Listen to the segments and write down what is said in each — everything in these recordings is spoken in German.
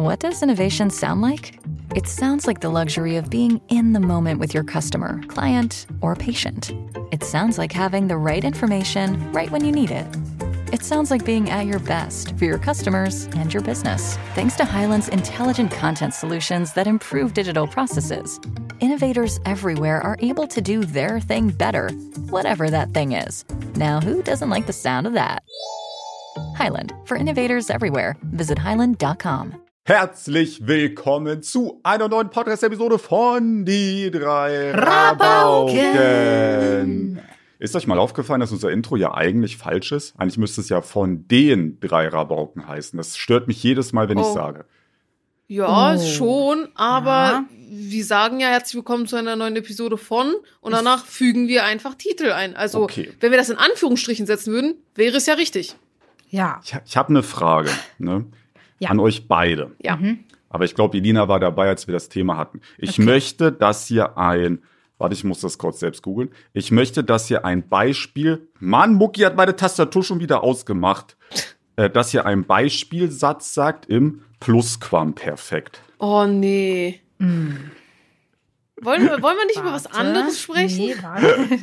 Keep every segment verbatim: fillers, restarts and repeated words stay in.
What does innovation sound like? It sounds like the luxury of being in the moment with your customer, client, or patient. It sounds like having the right information right when you need it. It sounds like being at your best for your customers and your business. Thanks to Hyland's intelligent content solutions that improve digital processes, innovators everywhere are able to do their thing better, whatever that thing is. Now, who doesn't like the sound of that? Hyland, for innovators everywhere. Visit hyland dot com. Herzlich willkommen zu einer neuen Podcast-Episode von Die drei Rabauken. Rabauken. Ist euch mal aufgefallen, dass unser Intro ja eigentlich falsch ist? Eigentlich müsste es ja von den drei Rabauken heißen. Das stört mich jedes Mal, wenn oh. ich sage. Ja, Oh. schon, aber Ja. wir sagen ja herzlich willkommen zu einer neuen Episode von und danach fügen wir einfach Titel ein. Also, Okay. wenn wir das in Anführungsstrichen setzen würden, wäre es ja richtig. Ja. Ich, ich habe eine Frage, ne? Ja. An euch beide. Ja. Aber ich glaube, Elina war dabei, als wir das Thema hatten. Ich Okay. möchte, dass ihr ein, warte, ich muss das kurz selbst googeln. Ich möchte, dass ihr ein Beispiel, Mann, Mucki hat meine Tastatur schon wieder ausgemacht, äh, dass ihr einen Beispielsatz sagt im Plusquamperfekt. Oh, nee. Mm. Wollen wir, wollen wir nicht über was Warte. anderes sprechen? Nee, warte.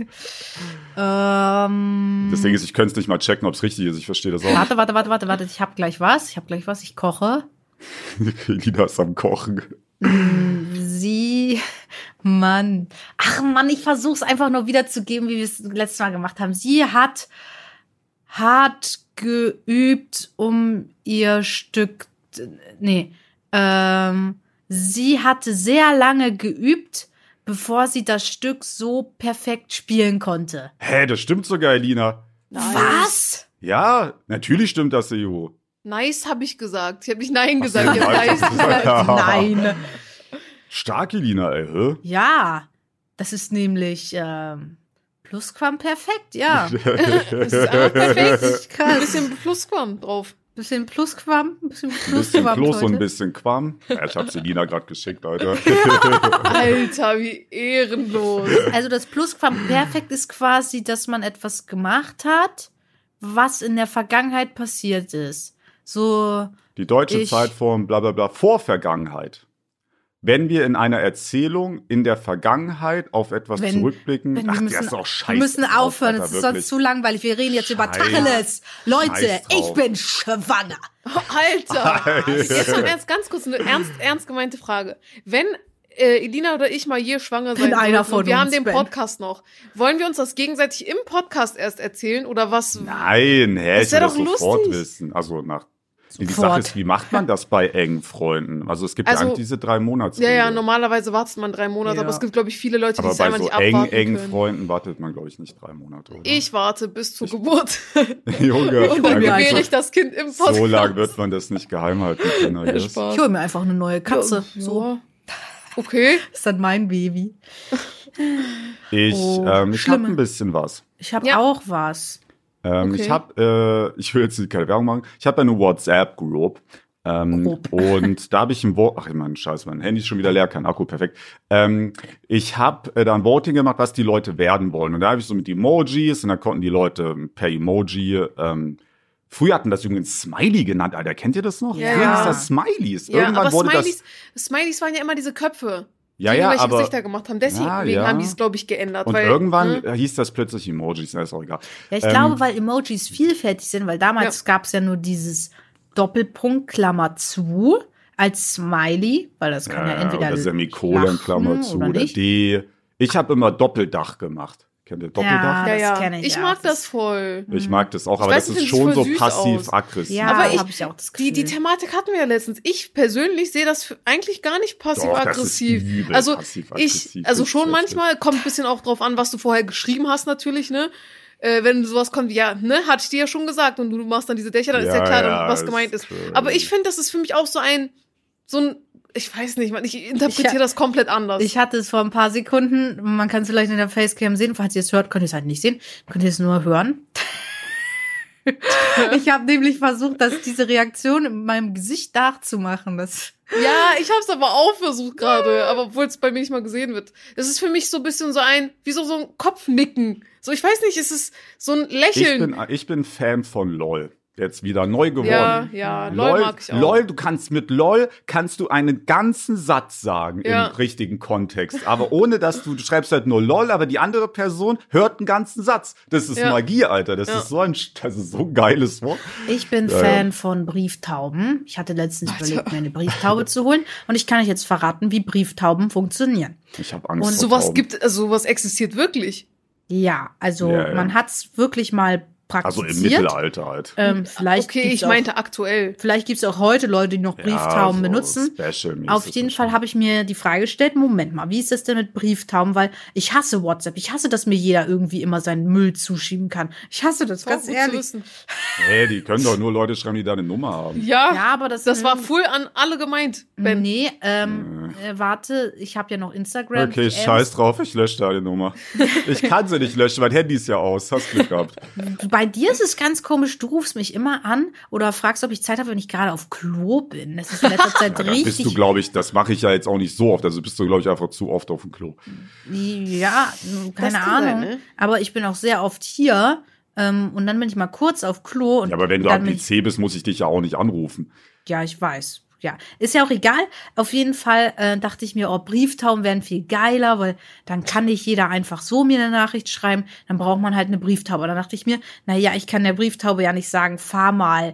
ähm, Das Ding ist, ich könnte es nicht mal checken, ob es richtig ist. Ich verstehe das auch warte, warte, warte, warte, warte. Ich hab gleich was. Ich hab gleich was. Ich koche. nicht. Elina ist am Kochen. Sie, Mann. Ach Mann, ich versuch's einfach nur wiederzugeben, wie wir es letztes Mal gemacht haben. Sie hat hart geübt, um ihr Stück, nee, ähm, sie hatte sehr lange geübt, bevor sie das Stück so perfekt spielen konnte. Hä, das stimmt sogar, Elina. Was? Ja, natürlich stimmt das, Ejo. Nice, habe ich gesagt. Ich habe nicht Nein gesagt. Ich so, habe nice Nice gesagt. gesagt. Nein. Stark, Elina, ey, hä? Ja, das ist nämlich ähm, Plusquamperfekt, ja. Das ist einfach perfekt. Richtig krass. Ein bisschen Plusquam drauf. Bisschen Plusquam, ein bisschen Ein bisschen Plusquam Plus und ein heute. bisschen Quam. Ja, ich hab's Elina gerade geschickt, Alter. Alter, wie ehrenlos. Also das Plusquamperfekt ist quasi, dass man etwas gemacht hat, was in der Vergangenheit passiert ist. So, Die deutsche Ich- Zeitform, bla bla bla, Vorvergangenheit. Wenn wir in einer Erzählung in der Vergangenheit auf etwas Wenn- zurückblicken, wenn ach, wir der müssen, ist auch scheiße. wir müssen drauf, aufhören, Alter, es ist wirklich. sonst zu langweilig. Wir reden jetzt über Scheiß- Tacheles. Leute, Scheiß ich drauf. bin schwanger. Alter. Jetzt mal ernst, ganz kurz eine ernst, ernst gemeinte Frage. Wenn äh, Elina oder ich mal hier schwanger sein einer sollten von und wir haben uns, den Ben. Podcast noch, wollen wir uns das gegenseitig im Podcast erst erzählen oder was? Nein, hä, Das ich wär will das doch sofort lustig. wissen. Also nach. Die Sofort. Sache ist, wie macht man das bei engen Freunden? Also es gibt Also- ja eigentlich diese drei Monats. Ja, ja, normalerweise wartet man drei Monate, Ja. aber es gibt, glaube ich, viele Leute, die Aber es bei einfach so nicht eng, abwarten engen können. Freunden wartet man, glaube ich, nicht drei Monate. Oder? Ich warte bis zur Geburt Junge, und dann also, gebäre ich das Kind im Podcast. so lange wird man das nicht geheim halten können. I guess. Spaß. Ich hole mir einfach eine neue Katze. So, Ja. Okay. ist dann mein Baby. Ich, Oh, ähm, ich habe schlimme. ein bisschen was. Ich habe Ja. auch was. Ähm, Okay. Ich habe, äh, ich will jetzt keine Werbung machen, ich habe eine WhatsApp-Group. Ähm, Group. und da habe ich ein Vote, ach ich meine, scheiße, mein Handy ist schon wieder leer, kein Akku, perfekt. Ähm, ich habe äh, da ein Voting gemacht, was die Leute werden wollen. Und da habe ich so mit Emojis und da konnten die Leute per Emoji, ähm, früher hatten das übrigens Smiley genannt, Alter, kennt ihr das noch? Ja, früher ja. hieß das Smileys. Ja, Irgendwann aber wurde Smileys, das, Smileys waren ja immer diese Köpfe, ja, die ja, irgendwelche aber, Gesichter gemacht haben. Deswegen Ja, ja. haben die es, glaube ich, geändert. und weil, irgendwann ne? hieß das plötzlich Emojis, das ist auch egal. Ja, ich Ähm, glaube, weil Emojis vielfältig sind, weil damals Ja. gab es ja nur dieses Doppelpunkt, Klammer zu, als Smiley, weil das kann ja, entweder oder Semikolon, Klammer lachen zu, oder oder nicht. D. Ich habe immer Doppeldach gemacht. Kennt ihr Doppeldach? Ja, Ja, ja. das kenn ich, ich ja. mag Das- das voll. Ich mag das auch, Ich aber weiß, das das ist sieht schon voll so süß passiv-aggressiv. Ja, Aber ich- habe ich auch das Die, Gefühl. die Thematik hatten wir ja letztens. Ich persönlich sehe das für- eigentlich gar nicht passiv-aggressiv. Doch, das ist übel Also passiv-aggressiv, ich, also richtig schon heftig. manchmal kommt ein bisschen auch drauf an, was du vorher geschrieben hast, natürlich, ne? Äh, wenn sowas kommt, wie, ja, ne, hatte ich dir ja schon gesagt und du machst dann diese Dächer, dann ist ja Ja, klar, dann, ja, was ist gemeint ist. crazy. Aber ich finde, das ist für mich auch so ein, so ein, ich weiß nicht, man, ich interpretiere Ich- das komplett anders. Ich hatte es vor ein paar Sekunden, man kann es vielleicht in der Facecam sehen, falls ihr es hört, könnt ihr es halt nicht sehen, könnt ihr es nur hören. Ich habe nämlich versucht, dass diese Reaktion in meinem Gesicht nachzumachen. Das Ja, ich hab's aber auch versucht gerade, aber obwohl es bei mir nicht mal gesehen wird. Es ist für mich so ein bisschen so ein, wie so, so ein Kopfnicken. So, ich weiß nicht, es ist so ein Ich Lächeln. bin, ich bin Fan von LOL. jetzt wieder neu geworden. Ja, ja, LOL mag ich auch. LOL, du kannst mit LOL, kannst du einen ganzen Satz sagen Ja. im richtigen Kontext. Aber ohne, dass du, du schreibst halt nur LOL, aber die andere Person hört einen ganzen Satz. Das ist Ja. Magie, Alter. Das Ja. ist so ein, das ist so ein geiles Wort. Ich bin Ja, Fan ja. von Brieftauben. Ich hatte letztens Alter. überlegt, mir eine Brieftaube zu holen. Und ich kann euch jetzt verraten, wie Brieftauben funktionieren. Ich habe Angst Und vor Sowas Tauben. gibt, also sowas existiert wirklich. Ja, also Ja, ja. man hat's wirklich mal Also praktiziert. im Mittelalter halt. Ähm, vielleicht Okay, gibt's ich auch, meinte aktuell. Vielleicht gibt es auch heute Leute, die noch Brieftauben so benutzen. special-mäßig Auf jeden Fall habe ich mir die Frage gestellt, Moment mal, wie ist das denn mit Brieftauben? Weil ich hasse WhatsApp. Ich hasse, dass mir jeder irgendwie immer seinen Müll zuschieben kann. Ich hasse das, Voll ganz gut zu ehrlich. wissen. Nee, die können doch nur Leute schreiben, die da eine Nummer haben. Ja, Ja, aber das, das war full an alle gemeint, Ben. Nee, ähm, äh, warte, ich habe ja noch Instagram. Okay, D Ms. scheiß drauf, ich lösche da die Nummer. Ich kann sie nicht löschen, mein Handy ist ja aus. Hast Glück gehabt. Bei dir ist es ganz komisch, du rufst mich immer an oder fragst, ob ich Zeit habe, wenn ich gerade auf Klo bin. Das ist in letzter Zeit Da richtig. bist du, glaube ich, das mache ich ja jetzt auch nicht so oft. Also bist du, glaube ich, einfach zu oft auf dem Klo. Ja, keine kann Ahnung. sein, ne? Aber ich bin auch sehr oft hier. Ähm, und dann bin ich mal kurz auf Klo. Und Ja, aber wenn du dann am bin P ich, C bist, muss ich dich ja auch nicht anrufen. Ja, ich weiß. Ja, ist ja auch egal. Auf jeden Fall äh, dachte ich mir, oh, Brieftauben wären viel geiler, weil dann kann nicht jeder einfach so mir eine Nachricht schreiben. Dann braucht man halt eine Brieftaube. Dann dachte ich mir, na ja, ich kann der Brieftaube ja nicht sagen, fahr mal,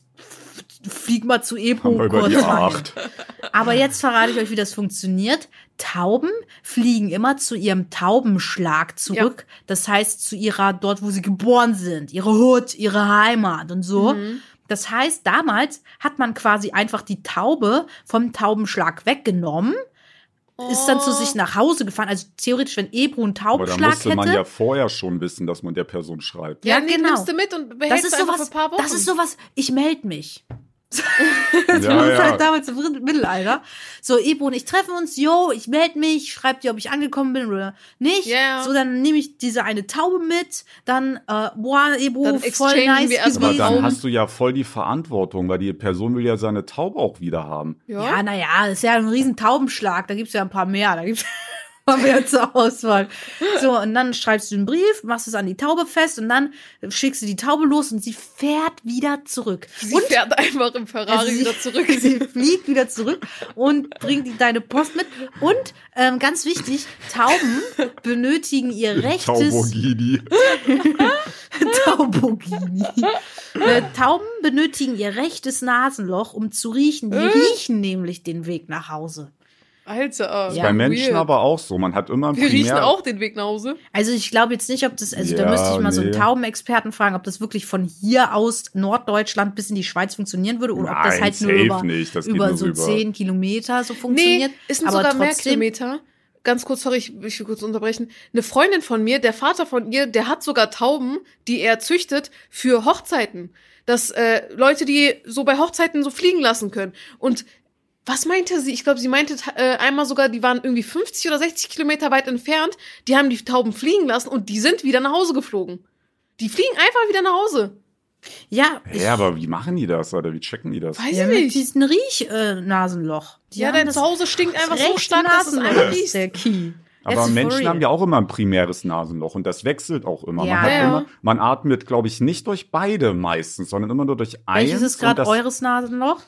flieg mal zu Ebro Haben wir über kurz die mal. A acht. Aber jetzt verrate ich euch, wie das funktioniert. Tauben fliegen immer zu ihrem Taubenschlag zurück. Das heißt, zu ihrer, dort, wo sie geboren sind, ihre Hut, ihre Heimat und so. Mhm. Das heißt, damals hat man quasi einfach die Taube vom Taubenschlag weggenommen, ist dann zu sich nach Hause gefahren. Also theoretisch, wenn Ebro einen Aber da Taubenschlag musste man hätte. ja vorher schon wissen, dass man der Person schreibt. Ja, Ja, nee, genau. nimmst du mit und Das behältst ist du einfach sowas, für ein paar Wochen. das ist sowas, ich melde mich. Das Ja, war ja. halt damals im Mittelalter. So, Ebro und ich treffen uns, yo, ich melde mich, schreib dir, ob ich angekommen bin oder nicht. Ja. So, dann nehme ich diese eine Taube mit, dann, äh, boah, Ebro, Dann voll exchangen nice wir erstmal Aber gewesen. dann hast du ja voll die Verantwortung, weil die Person will ja seine Taube auch wieder haben. Ja, naja, das ist ja ein riesen Taubenschlag, da gibt's ja ein paar mehr, da gibt's paar mehr zur Auswahl. So, und dann schreibst du einen Brief, machst es an die Taube fest und dann schickst du die Taube los und sie fährt wieder zurück. Sie und fährt einfach im Ferrari Also sie- wieder zurück. Sie fliegt wieder zurück und bringt die, deine Post mit. Und ähm, ganz wichtig, Tauben benötigen ihr rechtes Taubogini. Taubogini. äh, Tauben benötigen ihr rechtes Nasenloch, um zu riechen. Die riechen nämlich den Weg nach Hause. Alter, Ja, Bei Menschen weird. aber auch so. Man hat immer ein Wir riechen primär- auch den Weg nach Hause. Also ich glaube jetzt nicht, ob das, also da Ja, müsste ich mal so einen nee. Taubenexperten fragen, ob das wirklich von hier aus Norddeutschland bis in die Schweiz funktionieren würde oder ob das Nein, halt nur safe über, nicht. Das geht über nur so über- zehn Kilometer so funktioniert. Nee, es sind aber sogar mehr trotzdem, Kilometer. Ganz kurz, sorry, ich, ich will kurz unterbrechen. Eine Freundin von mir, der Vater von ihr, der hat sogar Tauben, die er züchtet für Hochzeiten. Dass äh, Leute, die so bei Hochzeiten so fliegen lassen können. Und was meinte sie? Ich glaube, sie meinte äh, einmal sogar, die waren irgendwie fünfzig oder sechzig Kilometer weit entfernt. Die haben die Tauben fliegen lassen und die sind wieder nach Hause geflogen. Die fliegen einfach wieder nach Hause. ja, ich, Ja, aber wie machen die das, oder wie checken die das? Weiß ja, ich mit nicht. diesem Riech-Nasenloch. Ja, dein Zuhause stinkt einfach so stark, dass es einfach ist riecht. der Key. Aber Das ist for Menschen real. haben ja auch immer ein primäres Nasenloch und das wechselt auch immer. Ja. Man, hat Ja. immer man atmet, glaube ich, nicht durch beide meistens, sondern immer nur durch eins. Welches ist und gerade das- eures Nasenloch?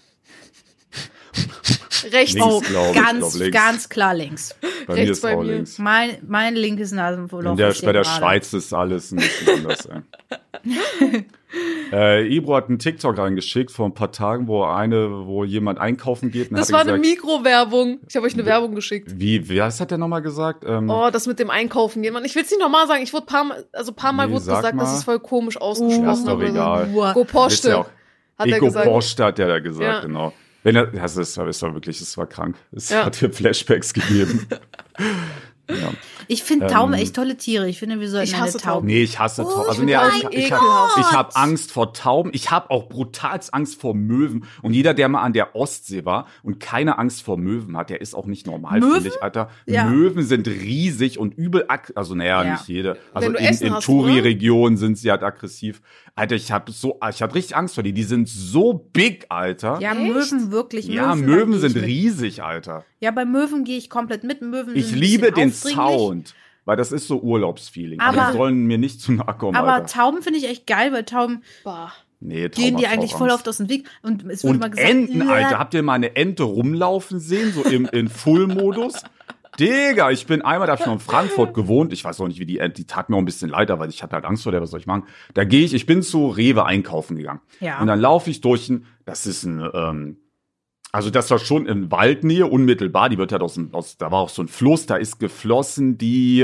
Rechts. Links, Oh, glaub ich, ganz, glaub links. ganz klar links. Bei mir rechts ist bei auch mir. links. Mein, mein linkes Nasenloch. In der, ist hier bei der gerade. Schweiz ist alles ein bisschen anders. Ey. äh, Ibro hat einen TikTok reingeschickt vor ein paar Tagen, wo eine, wo jemand einkaufen geht. Und Das hat war gesagt, eine Mikrowerbung. Ich habe euch eine Werbung geschickt. Wie, wie, was hat der nochmal gesagt? Ähm, Oh, das mit dem Einkaufen gehen. Mann, ich will es nicht nochmal sagen. Ich wurde paar Mal, also paar Mal Nee, wurde sag gesagt, mal. das ist voll komisch ausgesprochen. Ja, ist doch oder so. egal. Uah. Go Wisst ihr Porsche, auch, hat er Ego gesagt. Porsche hat der da gesagt, Ja. genau. Wenn er, das ist, das war wirklich, das war krank. Es Ja. hat hier Flashbacks gegeben. ja. Ich finde Tauben Ähm, echt tolle Tiere. Ich finde, wir sollten Ich eine hasse Taube. Nee, ich hasse Tauben. Also, ich nee, find ich, Tauben ich, ekelhaft. ich habe Angst vor Tauben. Ich habe auch brutalst Angst vor Möwen. Und jeder, der mal an der Ostsee war und keine Angst vor Möwen hat, der ist auch nicht normal, Möwen? finde ich, Alter. Ja. Möwen sind riesig und übel, ag- also naja, Ja. nicht jede. Also Wenn du in, Essen in hast, Touri-Regionen sind sie halt aggressiv. Alter, ich habe so, ich hatte richtig Angst vor die. Die sind so big, Alter. Ja, Echt? Möwen wirklich. Ja, Möwen, Möwen da geh sind ich mit. riesig, Alter. Ja, bei Möwen gehe ich komplett mit. Möwen Ich sind ein liebe bisschen den aufdringlich. Sound, weil das ist so Urlaubsfeeling. Aber- die sollen mir nicht zu nahe kommen, Aber Alter. Tauben finde ich echt geil, weil Tauben, Bah. Nee, gehen die Tauben eigentlich auch voll Angst. oft aus dem Weg. Und es wurde Und mal gesagt, Enten, ja, Alter, habt ihr mal eine Ente rumlaufen sehen, so im in Full-Modus? Digga, ich bin einmal, da hab ich noch in Frankfurt gewohnt, ich weiß auch nicht, wie die Ente, die tat mir auch ein bisschen leid, weil ich hatte halt Angst vor der, was soll ich machen? Da gehe ich, ich bin zu Rewe einkaufen gegangen. Ja. Und dann laufe ich durch ein, das ist ein, ähm, also das war schon in Waldnähe, unmittelbar, die wird halt aus, dem- aus, da war auch so ein Fluss, da ist geflossen, die,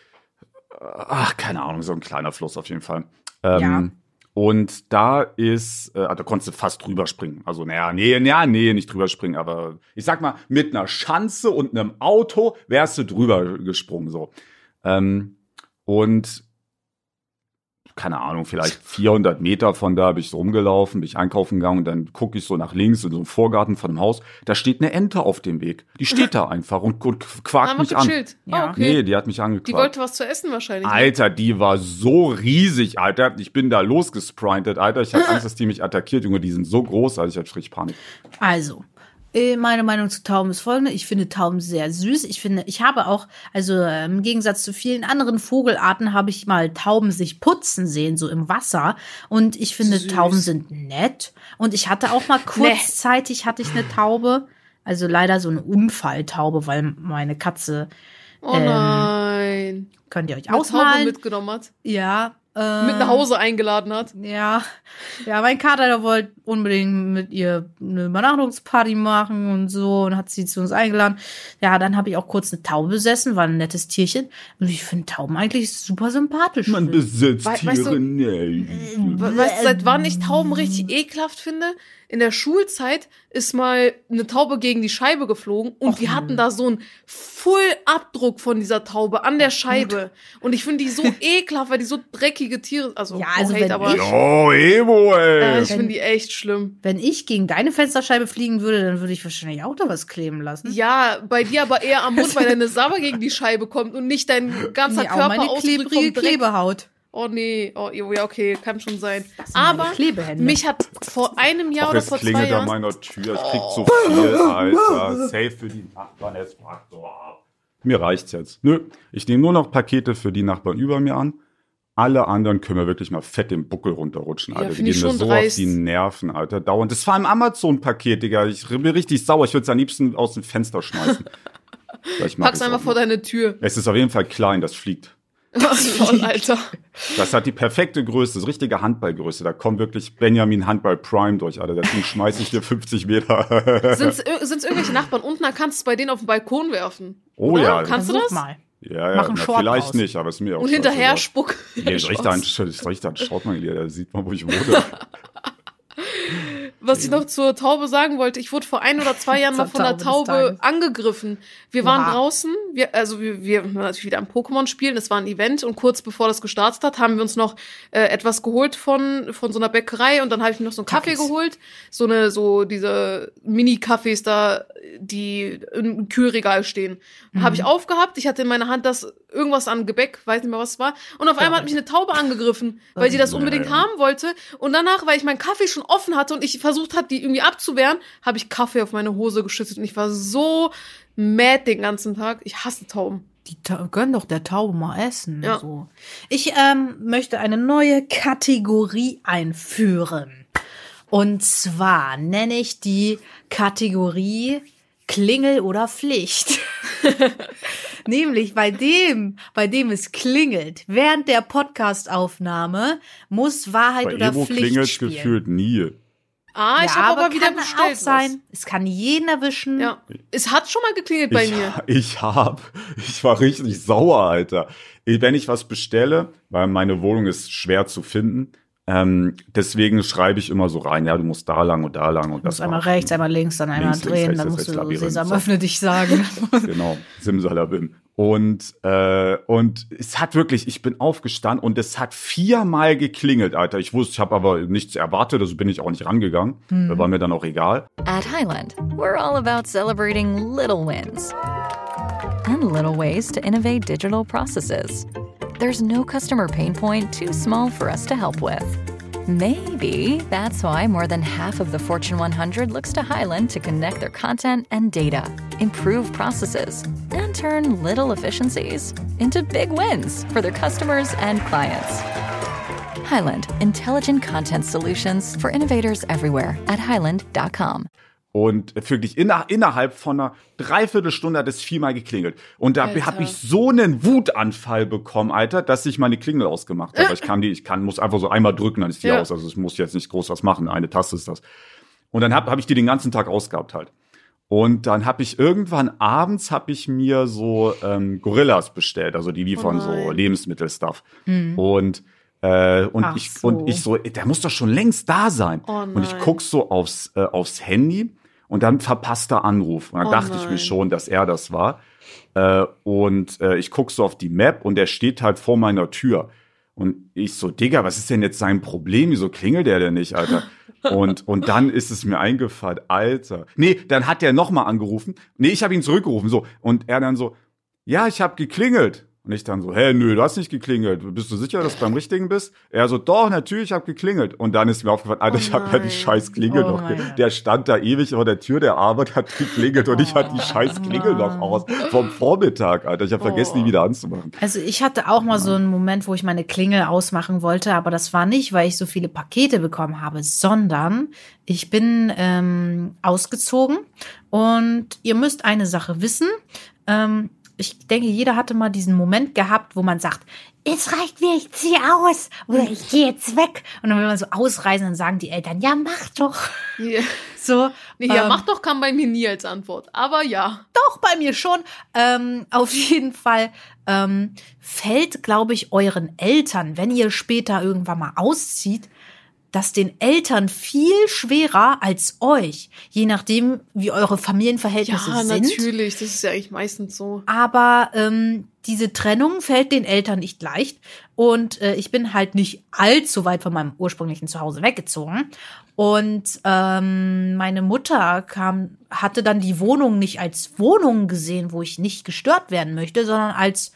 ach, keine Ahnung, so ein kleiner Fluss auf jeden Fall. Ähm, Ja. Und da ist, äh, da konntest du fast drüber springen. Also, naja, nee, naja, nee, nicht drüber springen, aber ich sag mal, mit einer Schanze und einem Auto wärst du drüber gesprungen, so. Ähm, und, keine Ahnung, vielleicht vierhundert Meter von da bin ich so rumgelaufen, bin ich einkaufen gegangen und dann gucke ich so nach links in so einem Vorgarten von dem Haus, da steht eine Ente auf dem Weg. Die steht da einfach und, und quakt Einfach mich an. gechillt. Ja. Ah, okay. Nee, die hat mich Die angequakt. wollte was zu essen wahrscheinlich. ne? Alter, die war so riesig, Alter. Ich bin da losgesprintet, Alter. Ich hatte Angst, dass die mich attackiert. Junge, die sind so groß, Alter. Ich hatte richtig Panik. Also, äh, meine Meinung zu Tauben ist folgende. Ich finde Tauben sehr süß. Ich finde, ich habe auch, also äh, im Gegensatz zu vielen anderen Vogelarten, habe ich mal Tauben sich putzen sehen, so im Wasser. Und ich finde, Süß. Tauben sind nett. Und ich hatte auch mal kurzzeitig, hatte ich eine Taube. Also leider so eine Unfalltaube, weil meine Katze, Oh ähm, nein. könnt ihr euch Eine Taube ausmalen. mitgenommen hat. Ja. Äh, Mit nach Hause eingeladen hat. Ja, ja, mein Kater, der wollte unbedingt mit ihr eine Übernachtungsparty machen und so und hat sie zu uns eingeladen. Ja, dann habe ich auch kurz eine Taube besessen, war ein nettes Tierchen. Und ich finde Tauben eigentlich super sympathisch. Man besitzt We- weißt du- Tiere nicht. We- Weißt du, seit wann ich Tauben richtig ekelhaft finde? In der Schulzeit ist mal eine Taube gegen die Scheibe geflogen und die hatten da so einen Full-Abdruck von dieser Taube an der Scheibe. Und ich finde die so ekelhaft, weil die so dreckige Tiere, also, Ja, also oh, hate, wenn aber ich- Oh, Emo, äh, ey. ich finde die echt schlimm. Wenn ich gegen deine Fensterscheibe fliegen würde, dann würde ich wahrscheinlich auch da was kleben lassen. Ja, bei dir aber eher am Mund, weil deine Sabber gegen die Scheibe kommt und nicht dein ganzer Nee, auch Körper meine ausgedrückt klebrige vom Dreck. Klebehaut. Oh nee, oh ja, okay, kann schon sein. sind meine Aber Klebehände. mich hat vor einem Jahr Ach, oder es vor zwei klingelt an Jahren. meiner Tür. Ich krieg zu viel, Alter. Safe für die Nachbarn. Es fragt so ab. Mir reicht's jetzt. Nö, ich nehme nur noch Pakete für die Nachbarn über mir an. Alle anderen können wir wirklich mal fett den Buckel runterrutschen, Ja, Alter. Die find ich gehen mir schon so dreist. auf die Nerven, Alter. Dauernd. Das war ein Amazon-Paket, Digga. Ich bin richtig sauer. Ich würde es am liebsten aus dem Fenster schmeißen. Ich mag Pack's es einfach auch vor nicht. deine Tür. Es ist auf jeden Fall klein, das fliegt. Was voll, Alter. Das hat die perfekte Größe, das richtige Handballgröße. Da kommt wirklich Benjamin Handball Prime durch, Alter. Das Ding schmeiß ich dir fünfzig Meter. Sind's, ir- sind's irgendwelche Nachbarn unten, da kannst du es bei denen auf den Balkon werfen. Oh Oder? ja. Kannst du Versuch das? mal. Ja, ja, Mach einen na, Short vielleicht raus. nicht, aber ist mir auch Und hinterher scheißegal. spuck. Nee, soll ich da, soll ich da, schaut mal hier, da sieht man, wo ich wohne. Was ich noch zur Taube sagen wollte, ich wurde vor ein oder zwei Jahren mal Zur von der Taube des Taube Tages. angegriffen. Wir waren Oha. draußen, wir, also wir, wir waren natürlich wieder am Pokémon spielen, es war ein Event und kurz bevor das gestartet hat, haben wir uns noch äh, etwas geholt von von so einer Bäckerei und dann habe ich mir noch so einen Kaffee Kaffees. geholt, so eine so diese Mini-Kaffees da, die im Kühlregal stehen. Mhm. Habe ich aufgehabt, ich hatte in meiner Hand das irgendwas an Gebäck, weiß nicht mehr was es war und auf einmal hat mich eine Taube angegriffen, weil sie das unbedingt Nee. haben wollte und danach, weil ich meinen Kaffee schon offen hatte und ich versucht hat, die irgendwie abzuwehren, habe ich Kaffee auf meine Hose geschüttet und ich war so mad den ganzen Tag. Ich hasse Tauben. Die Ta gönn doch der Taube mal essen. Ja. So. Ich ähm, möchte eine neue Kategorie einführen. Und zwar nenne ich die Kategorie Klingel oder Pflicht. Nämlich bei dem, bei dem es klingelt, während der Podcastaufnahme muss Wahrheit Bei oder Evo Pflicht klingelt spielen. gefühlt nie. Ah, ich ja, habe aber wieder kann bestellt. auch was. sein. Es kann jeden erwischen. Ja. Es hat schon mal geklingelt bei ich, mir. Ich hab, ich war richtig sauer, Alter. Ich- Wenn ich was bestelle, weil meine Wohnung ist schwer zu finden, ähm, deswegen schreibe ich immer so rein, ja, du musst da lang und da lang und Du das musst einmal war- rechts, einmal links, dann einmal Links, links, drehen, rechts, dann rechts, musst rechts, du Labyrinth, Sesam so. öffne dich sagen. Genau, Simsalabim. Und, äh, und es hat wirklich, ich bin aufgestanden und es hat viermal geklingelt, Alter. Ich wusste, ich habe aber nichts erwartet, also bin ich auch nicht rangegangen. Hm. War mir dann auch egal. At Highland, we're all about celebrating little wins and little ways to innovate digital processes. There's no customer pain point too small for us to help with. Maybe that's why more than half of the Fortune one hundred looks to Highland to connect their content and data, improve processes, and turn little efficiencies into big wins for their customers and clients. Highland, intelligent content solutions for innovators everywhere at highland dot com. Und wirklich inner, innerhalb von einer Dreiviertelstunde hat es viermal geklingelt. Und da habe ich so einen Wutanfall bekommen, Alter, dass ich meine Klingel ausgemacht habe. Ich kann die, ich kann, muss einfach so einmal drücken, dann ist die ja. aus. Also ich muss jetzt nicht groß was machen. Eine Taste ist das. Und dann habe hab ich die den ganzen Tag ausgehabt halt. Und dann habe ich irgendwann abends habe ich mir so ähm, Gorillas bestellt, also die liefern oh so Lebensmittelstuff. Mhm. Und Äh, und Ach ich so. und ich so, der muss doch schon längst da sein. Oh und ich guck so aufs äh, aufs Handy und dann verpasster Anruf. Und dann oh dachte nein. ich mir schon, dass er das war. Äh, und äh, ich guck so auf die Map und der steht halt vor meiner Tür. Und ich so, Digga, was ist denn jetzt sein Problem? Wieso klingelt der denn nicht, Alter? Und und dann ist es mir eingefallen, Alter. Nee, dann hat der nochmal angerufen. Nee, ich habe ihn zurückgerufen. So. Und er dann so, ja, ich habe geklingelt. Und ich dann so, hä, nö, du hast nicht geklingelt. Bist du sicher, dass du beim Richtigen bist? Er so, doch, natürlich, ich hab geklingelt. Und dann ist mir aufgefallen, Alter, oh ich hab ja die scheiß Klingel oh noch. Der stand da ewig vor der Tür der Arbeit, hat geklingelt und oh ich hatte die scheiß Klingel noch aus. Vom Vormittag, Alter. Ich habe vergessen, oh. die wieder anzumachen. Also ich hatte auch mal so einen Moment, wo ich meine Klingel ausmachen wollte, aber das war nicht, weil ich so viele Pakete bekommen habe, sondern ich bin ähm, ausgezogen und ihr müsst eine Sache wissen, ähm, ich denke, jeder hatte mal diesen Moment gehabt, wo man sagt, es reicht mir, ich ziehe aus oder ich gehe jetzt weg. Und dann will man so ausreisen, dann sagen die Eltern, ja, mach doch. Yeah. So, nee, ja, ähm, mach doch kam bei mir nie als Antwort, aber ja. Doch, bei mir schon. Ähm, auf jeden Fall ähm, fällt, glaube ich, euren Eltern, wenn ihr später irgendwann mal auszieht, das den Eltern viel schwerer als euch, je nachdem, wie eure Familienverhältnisse ja, sind. Ja, natürlich, das ist ja eigentlich meistens so. Aber ähm, diese Trennung fällt den Eltern nicht leicht und äh, ich bin halt nicht allzu weit von meinem ursprünglichen Zuhause weggezogen und ähm, meine Mutter kam, hatte dann die Wohnung nicht als Wohnung gesehen, wo ich nicht gestört werden möchte, sondern als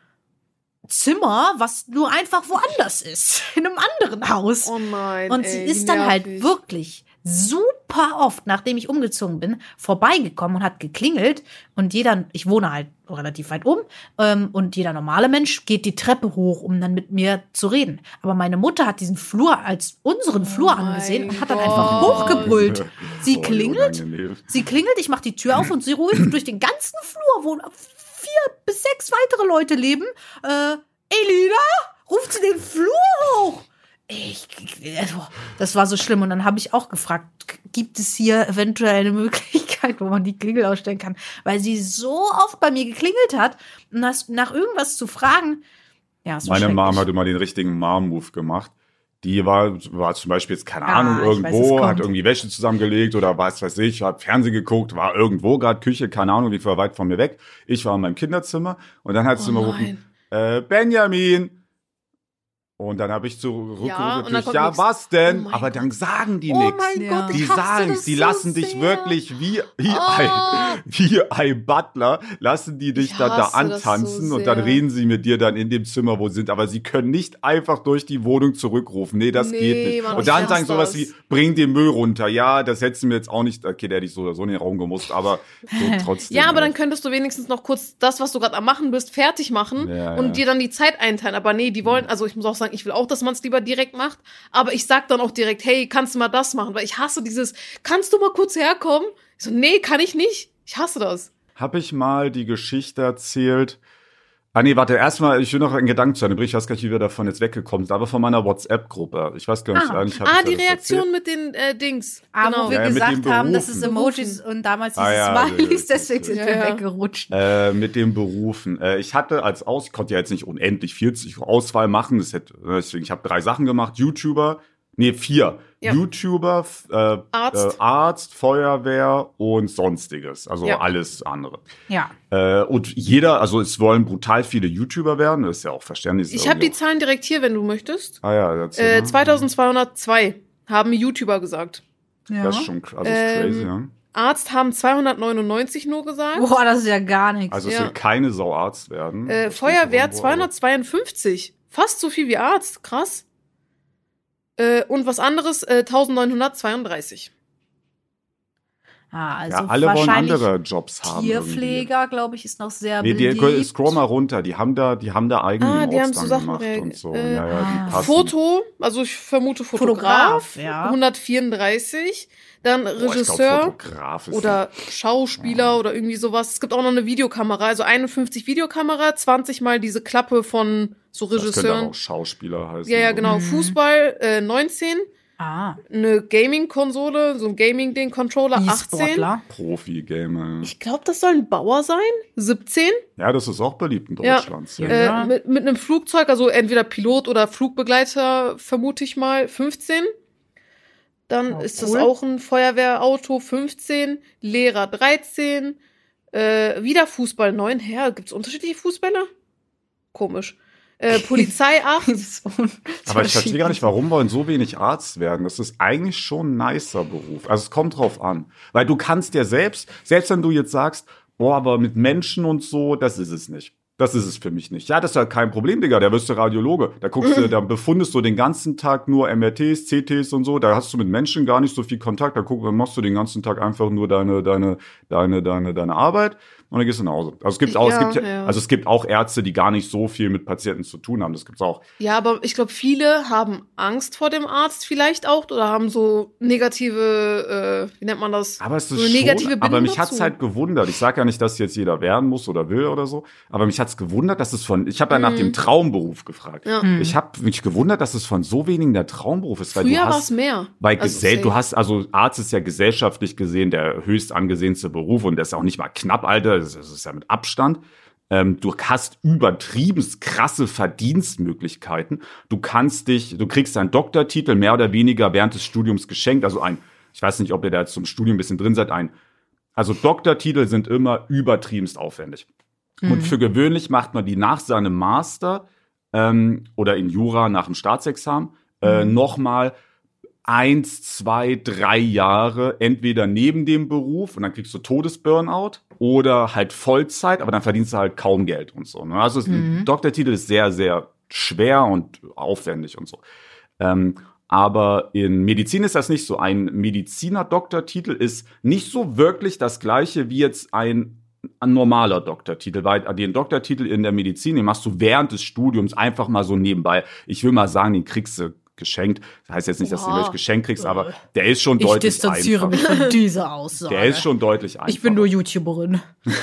Zimmer, was nur einfach woanders ist, in einem anderen Haus. Oh nein, und ey, sie ist dann nervig. halt wirklich super oft, nachdem ich umgezogen bin, vorbeigekommen und hat geklingelt und jeder, ich wohne halt relativ weit um ähm, und jeder normale Mensch geht die Treppe hoch, um dann mit mir zu reden. Aber meine Mutter hat diesen Flur als unseren Flur oh angesehen und hat dann Gott. einfach hochgebrüllt. Sie Oh, klingelt, unangenehm. sie klingelt, ich mache die Tür auf und sie ruft durch den ganzen Flur, wo vier bis sechs weitere Leute leben. Äh, Elina, ruft sie den Flur hoch. Ich, also, das war so schlimm. Und dann habe ich auch gefragt, gibt es hier eventuell eine Möglichkeit, wo man die Klingel ausstellen kann? Weil sie so oft bei mir geklingelt hat, und das, nach irgendwas zu fragen. Ja, so Meine Mom hat immer den richtigen Mom-Move gemacht. Die war, war zum Beispiel jetzt, keine Ah, Ahnung, ich irgendwo, weiß, es hat irgendwie Wäsche zusammengelegt oder was weiß ich, hat Fernsehen geguckt, war irgendwo gerade Küche, keine Ahnung, die war weit von mir weg. Ich war in meinem Kinderzimmer und dann hat sie Oh immer nein. gerufen, äh, Benjamin. Und dann habe ich zurückgerufen, Ja, und dann ja, kommt ja nix. was denn? Oh mein Aber dann sagen die Oh nichts. mein Ja. Gott, Die ich hasse sagen, das die so lassen dich sehr. wirklich wie, wie, Oh. ein, wie ein Butler, lassen die dich Ich dann da hasse das antanzen so und dann sehr. reden sie mit dir dann in dem Zimmer, wo sie sind. Aber sie können nicht einfach durch die Wohnung zurückrufen. Nee, das Nee, geht nicht. Mann, und ich dann hasse sagen sowas das. wie, bring den Müll runter. Ja, das hättest du mir jetzt auch nicht, okay, der hätte ich so oder so in den Raum gemusst, aber so trotzdem. Ja, aber dann halt. könntest du wenigstens noch kurz das, was du gerade am machen bist, fertig machen Ja, und ja. dir dann die Zeit einteilen. Aber nee, die wollen, also ich muss auch sagen, ich will auch, dass man es lieber direkt macht. Aber ich sag dann auch direkt, hey, kannst du mal das machen? Weil ich hasse dieses, kannst du mal kurz herkommen? Ich so, nee, kann ich nicht. Ich hasse das. Habe ich mal die Geschichte erzählt. Ah nee, warte, erstmal, ich will noch einen Gedanken zu einem Bericht, ich weiß gar nicht, wie wir davon jetzt weggekommen sind, aber von meiner WhatsApp-Gruppe. Ich weiß gar nicht, Ah. eigentlich hab Ah, ich die ja das Reaktion erzählt. mit den äh, Dings. Ah, genau. wo wir Ja, mit gesagt den haben, dass es Berufen. Emojis und damals dieses Ah, ja, Smileys, das- deswegen sind ja, wir ja. weggerutscht. Äh, mit den Berufen. Äh, ich hatte als Aus, ich konnte ja jetzt nicht unendlich vierzig Auswahl machen, das hätte, deswegen, ich habe drei Sachen gemacht, YouTuber, nee, vier. Ja. YouTuber, f- äh, Arzt. Äh, Arzt, Feuerwehr und Sonstiges, also Ja. alles andere. Ja. Äh, und jeder, also es wollen brutal viele YouTuber werden, das ist ja auch verständlich. Ich habe die Zahlen direkt hier, wenn du möchtest. Ah ja, erzähl Äh, mal. zweitausendzweihundertzwei haben YouTuber gesagt. ja. Das ist schon, also ist Ähm, crazy, ja. Arzt haben zweihundertneunundneunzig nur gesagt. Boah, das ist ja gar nichts. Also es ja. will keine Sau Arzt werden. Äh, Das steht Feuerwehr irgendwo, aber- zweihundertzweiundfünfzig. Fast so viel wie Arzt. Krass. Äh, und was anderes, äh, neunzehnhundertzweiunddreißig. Ah, also ja, alle wollen wahrscheinlich andere Jobs haben. Tierpfleger, glaube ich, ist noch sehr Nee, die, beliebt. scroll mal runter. Die haben da, die haben da eigene Ah, die haben Mods so dann Sachen gemacht reg- und so. äh, ja, ja, die ah. passen. Foto, also ich vermute Fotograf, Fotograf, ja. hundertvierunddreißig. Dann Boah, ich glaub, Regisseur Fotograf ist oder Schauspieler oder irgendwie sowas. Es gibt auch noch eine Videokamera, also einundfünfzig Videokamera, zwanzig mal diese Klappe von so das könnte aber Regisseuren. auch Schauspieler heißen. Ja, ja, genau. Mhm. Fußball äh, neunzehn, Ah, eine Gaming-Konsole, so ein Gaming-Ding, Controller achtzehn. E-Sportler. Profi-Gamer. Ich glaube, das soll ein Bauer sein. siebzehn. Ja, das ist auch beliebt in Ja. Deutschland. Ja. Äh, Ja. mit, mit einem Flugzeug, also entweder Pilot oder Flugbegleiter, vermute ich mal, fünfzehn. Dann Oh, ist cool. das auch ein Feuerwehrauto, fünfzehn. Lehrer, dreizehn. Äh, wieder Fußball, neun. Hä, gibt's unterschiedliche Fußbälle? Komisch. Äh, Polizei, acht. Aber ich verstehe gar nicht, warum wollen so wenig Arzt werden. Das ist eigentlich schon ein nicer Beruf. Also es kommt drauf an. Weil du kannst ja selbst, selbst wenn du jetzt sagst, boah, aber mit Menschen und so, das ist es nicht. Das ist es für mich nicht. Ja, das ist ja kein Problem, Digga. Da wirst du Radiologe. Da guckst du, da befundest du den ganzen Tag nur M R Ts, C Ts und so. Da hast du mit Menschen gar nicht so viel Kontakt. Da guck, dann machst du den ganzen Tag einfach nur deine, deine, deine, deine, deine Arbeit. Und dann gehst du nach Hause. Also es gibt auch, Ja, es gibt ja, ja. also es gibt auch Ärzte, die gar nicht so viel mit Patienten zu tun haben. Das gibt's auch. Ja, aber ich glaube, viele haben Angst vor dem Arzt vielleicht auch oder haben so negative, äh, wie nennt man das? Aber es ist so eine negative schon, aber Bindung mich hat's dazu. halt gewundert. Ich sage ja nicht, dass jetzt jeder werden muss oder will oder so, aber mich hat's gewundert, dass es von, ich habe ja nach dem Traumberuf gefragt. Mhm. Ja. Ich habe mich gewundert, dass es von so wenigen der Traumberuf ist, weil Früher du war es hast, mehr. weil Also gesell, du safe. hast, also Arzt ist ja gesellschaftlich gesehen der höchst angesehenste Beruf und der ist auch nicht mal knapp, Alter, das ist ja mit Abstand. Ähm, du hast übertrieben krasse Verdienstmöglichkeiten. Du kannst dich, du kriegst einen Doktortitel mehr oder weniger während des Studiums geschenkt. Also ein, ich weiß nicht, ob ihr da jetzt zum Studium ein bisschen drin seid, ein, also Doktortitel sind immer übertriebenst aufwendig. Und für gewöhnlich macht man die nach seinem Master ähm, oder in Jura nach dem Staatsexamen äh, nochmal eins, zwei, drei Jahre entweder neben dem Beruf und dann kriegst du Todesburnout oder halt Vollzeit, aber dann verdienst du halt kaum Geld und so. Ne? Also es- ein Doktortitel ist sehr, sehr schwer und aufwendig und so. Ähm, aber in Medizin ist das nicht so. Ein Mediziner-Doktortitel ist nicht so wirklich das gleiche wie jetzt ein, ein normaler Doktortitel, weil den Doktortitel in der Medizin, den machst du während des Studiums einfach mal so nebenbei. Ich will mal sagen, den kriegst du geschenkt. Das heißt jetzt nicht, dass du Oha. den geschenkt kriegst, aber der ist schon Ich deutlich distanziere mich einfacher. von dieser Aussage. Der ist schon deutlich einfacher. Ich bin nur YouTuberin.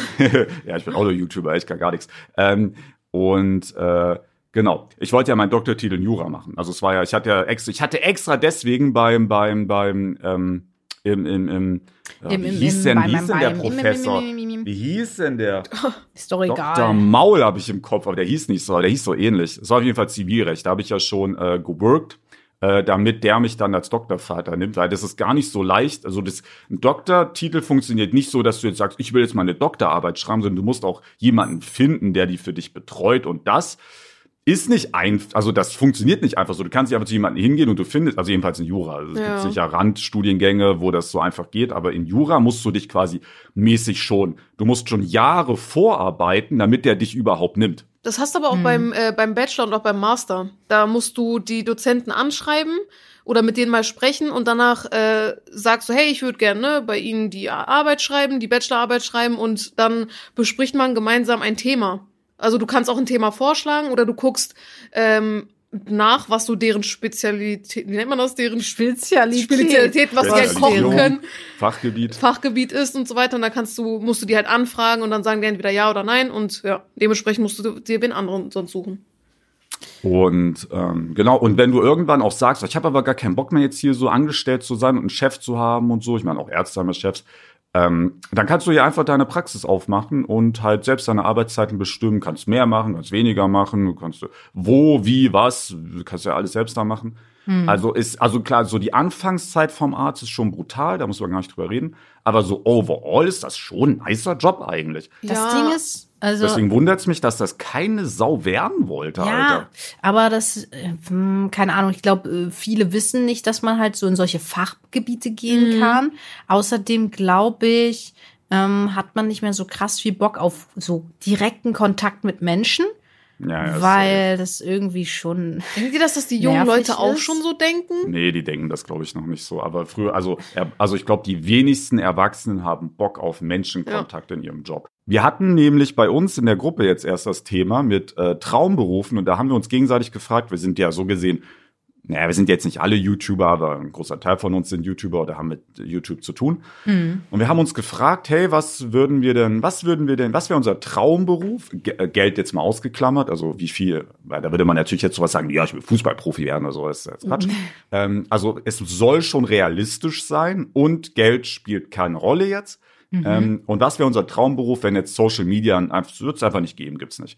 Ja, ich bin auch nur YouTuber, ich kann gar nichts. Ähm, und äh, genau, ich wollte ja meinen Doktortitel in Jura machen. Also es war ja, ich hatte ja extra, ich hatte extra deswegen beim beim beim ähm, im im im, ja, Im- wie im- hieß im- denn, beim- wie hieß denn der beim- im- im- im- Professor? im- im- im- Wie hieß denn der? Ist doch Doktor egal. Maul habe ich im Kopf, aber der hieß nicht so, aber der hieß so ähnlich. Es war auf jeden Fall Zivilrecht, da habe ich ja schon äh, geworkt, äh, damit der mich dann als Doktorvater nimmt, weil das ist gar nicht so leicht. Also das ein Doktortitel funktioniert nicht so, dass du jetzt sagst, ich will jetzt mal eine Doktorarbeit schreiben, sondern du musst auch jemanden finden, der die für dich betreut und das ist nicht einfach, also das funktioniert nicht einfach so. Du kannst nicht einfach zu jemandem hingehen und du findest, also jedenfalls in Jura. Also es Ja. gibt sicher Randstudiengänge, wo das so einfach geht, aber in Jura musst du dich quasi mäßig schon, du musst schon Jahre vorarbeiten, damit der dich überhaupt nimmt. Das hast du aber auch beim, äh, beim Bachelor und auch beim Master. Da musst du die Dozenten anschreiben oder mit denen mal sprechen und danach äh, sagst du, hey, ich würde gerne bei Ihnen die Arbeit schreiben, die Bachelorarbeit schreiben und dann bespricht man gemeinsam ein Thema. Also du kannst auch ein Thema vorschlagen oder du guckst ähm, nach, was so deren Spezialität, wie nennt man das, deren Spezialität. Spezialität, was sie halt kochen Spezialisierung, können, Fachgebiet. Fachgebiet ist und so weiter. Und dann kannst du, musst du die halt anfragen und dann sagen die entweder ja oder nein und ja, dementsprechend musst du dir den anderen sonst suchen. Und ähm, genau, und wenn du irgendwann auch sagst, ich habe aber gar keinen Bock mehr jetzt hier so angestellt zu sein und einen Chef zu haben und so, ich meine auch Ärzte haben ja Chefs, ähm, dann kannst du hier einfach deine Praxis aufmachen und halt selbst deine Arbeitszeiten bestimmen, kannst mehr machen, kannst weniger machen, du kannst wo, wie, was, du kannst ja alles selbst da machen. Also ist, also klar, so die Anfangszeit vom Arzt ist schon brutal, da muss man gar nicht drüber reden, aber so overall ist das schon ein nicer Job eigentlich. Das Ja. Ding ist, also Deswegen wundert's mich, dass das keine Sau werden wollte, ja, Alter. aber das, äh, hm, keine Ahnung, ich glaube, äh, viele wissen nicht, dass man halt so in solche Fachgebiete gehen kann. Außerdem glaube ich, ähm, hat man nicht mehr so krass viel Bock auf so direkten Kontakt mit Menschen. Ja, ja, weil das irgendwie schon. Denkt ihr, dass das die jungen nervig Leute auch ist? schon so denken? Nee, die denken das, glaube ich, noch nicht so. Aber früher, also, er- also ich glaube, die wenigsten Erwachsenen haben Bock auf Menschenkontakt in ihrem Job. Wir hatten nämlich bei uns in der Gruppe jetzt erst das Thema mit äh, Traumberufen und da haben wir uns gegenseitig gefragt, wir sind ja so gesehen, naja, wir sind jetzt nicht alle YouTuber, aber ein großer Teil von uns sind YouTuber oder haben mit YouTube zu tun. Mhm. Und wir haben uns gefragt, hey, was würden wir denn, was würden wir denn, was wäre unser Traumberuf? Ge- äh, Geld jetzt mal ausgeklammert, also wie viel, weil da würde man natürlich jetzt sowas sagen, ja, ich will Fußballprofi werden oder so, das ist jetzt Quatsch. ähm, also es soll schon realistisch sein und Geld spielt keine Rolle jetzt. Mhm. Ähm, und was wäre unser Traumberuf, wenn jetzt Social Media, wird es einfach nicht geben, gibt's nicht.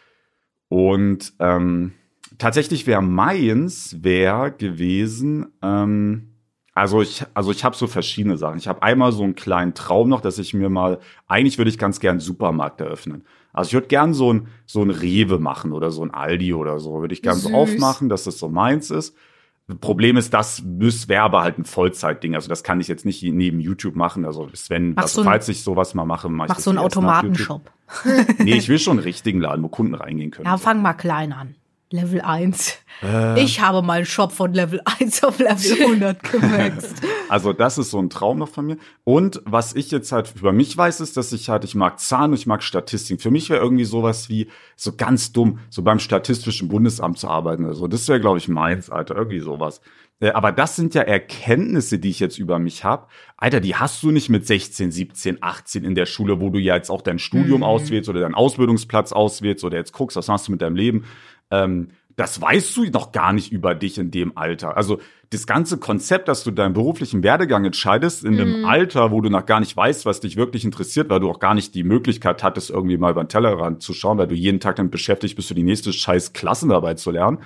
Und ähm, tatsächlich wäre meins wäre gewesen, ähm, also ich, also ich habe so verschiedene Sachen. Ich habe einmal so einen kleinen Traum noch, dass ich mir mal, eigentlich würde ich ganz gern einen Supermarkt eröffnen. Also ich würde gern so ein so ein Rewe machen oder so ein Aldi oder so, würde ich gern so Süß. aufmachen, dass das so meins ist. Problem ist, das wäre aber halt ein Vollzeitding. Also das kann ich jetzt nicht neben YouTube machen. Also Sven, Mach also so ein- falls ich sowas mal mache, mache ich Mach das so einen erst nach YouTube. Automatenshop. Nee, ich will schon einen richtigen Laden, wo Kunden reingehen können. Ja, fang mal klein an. Level eins. Äh. Ich habe meinen Shop von Level eins auf Level hundert gewächst. Also das ist so ein Traum noch von mir. Und was ich jetzt halt über mich weiß, ist, dass ich halt, ich mag Zahlen und ich mag Statistik. Für mich wäre irgendwie sowas wie, so ganz dumm, so beim Statistischen Bundesamt zu arbeiten oder so. Das wäre, glaube ich, meins, Alter, irgendwie sowas. Äh, Aber das sind ja Erkenntnisse, die ich jetzt über mich habe. Alter, die hast du nicht mit sechzehn, siebzehn, achtzehn in der Schule, wo du ja jetzt auch dein Studium auswählst oder deinen Ausbildungsplatz auswählst oder jetzt guckst, was machst du mit deinem Leben. Ähm, das weißt du noch gar nicht über dich in dem Alter. Also das ganze Konzept, dass du deinen beruflichen Werdegang entscheidest in einem Alter, wo du noch gar nicht weißt, was dich wirklich interessiert, weil du auch gar nicht die Möglichkeit hattest, irgendwie mal über den Tellerrand zu schauen, weil du jeden Tag damit beschäftigt bist, für die nächste scheiß Klassenarbeit zu lernen.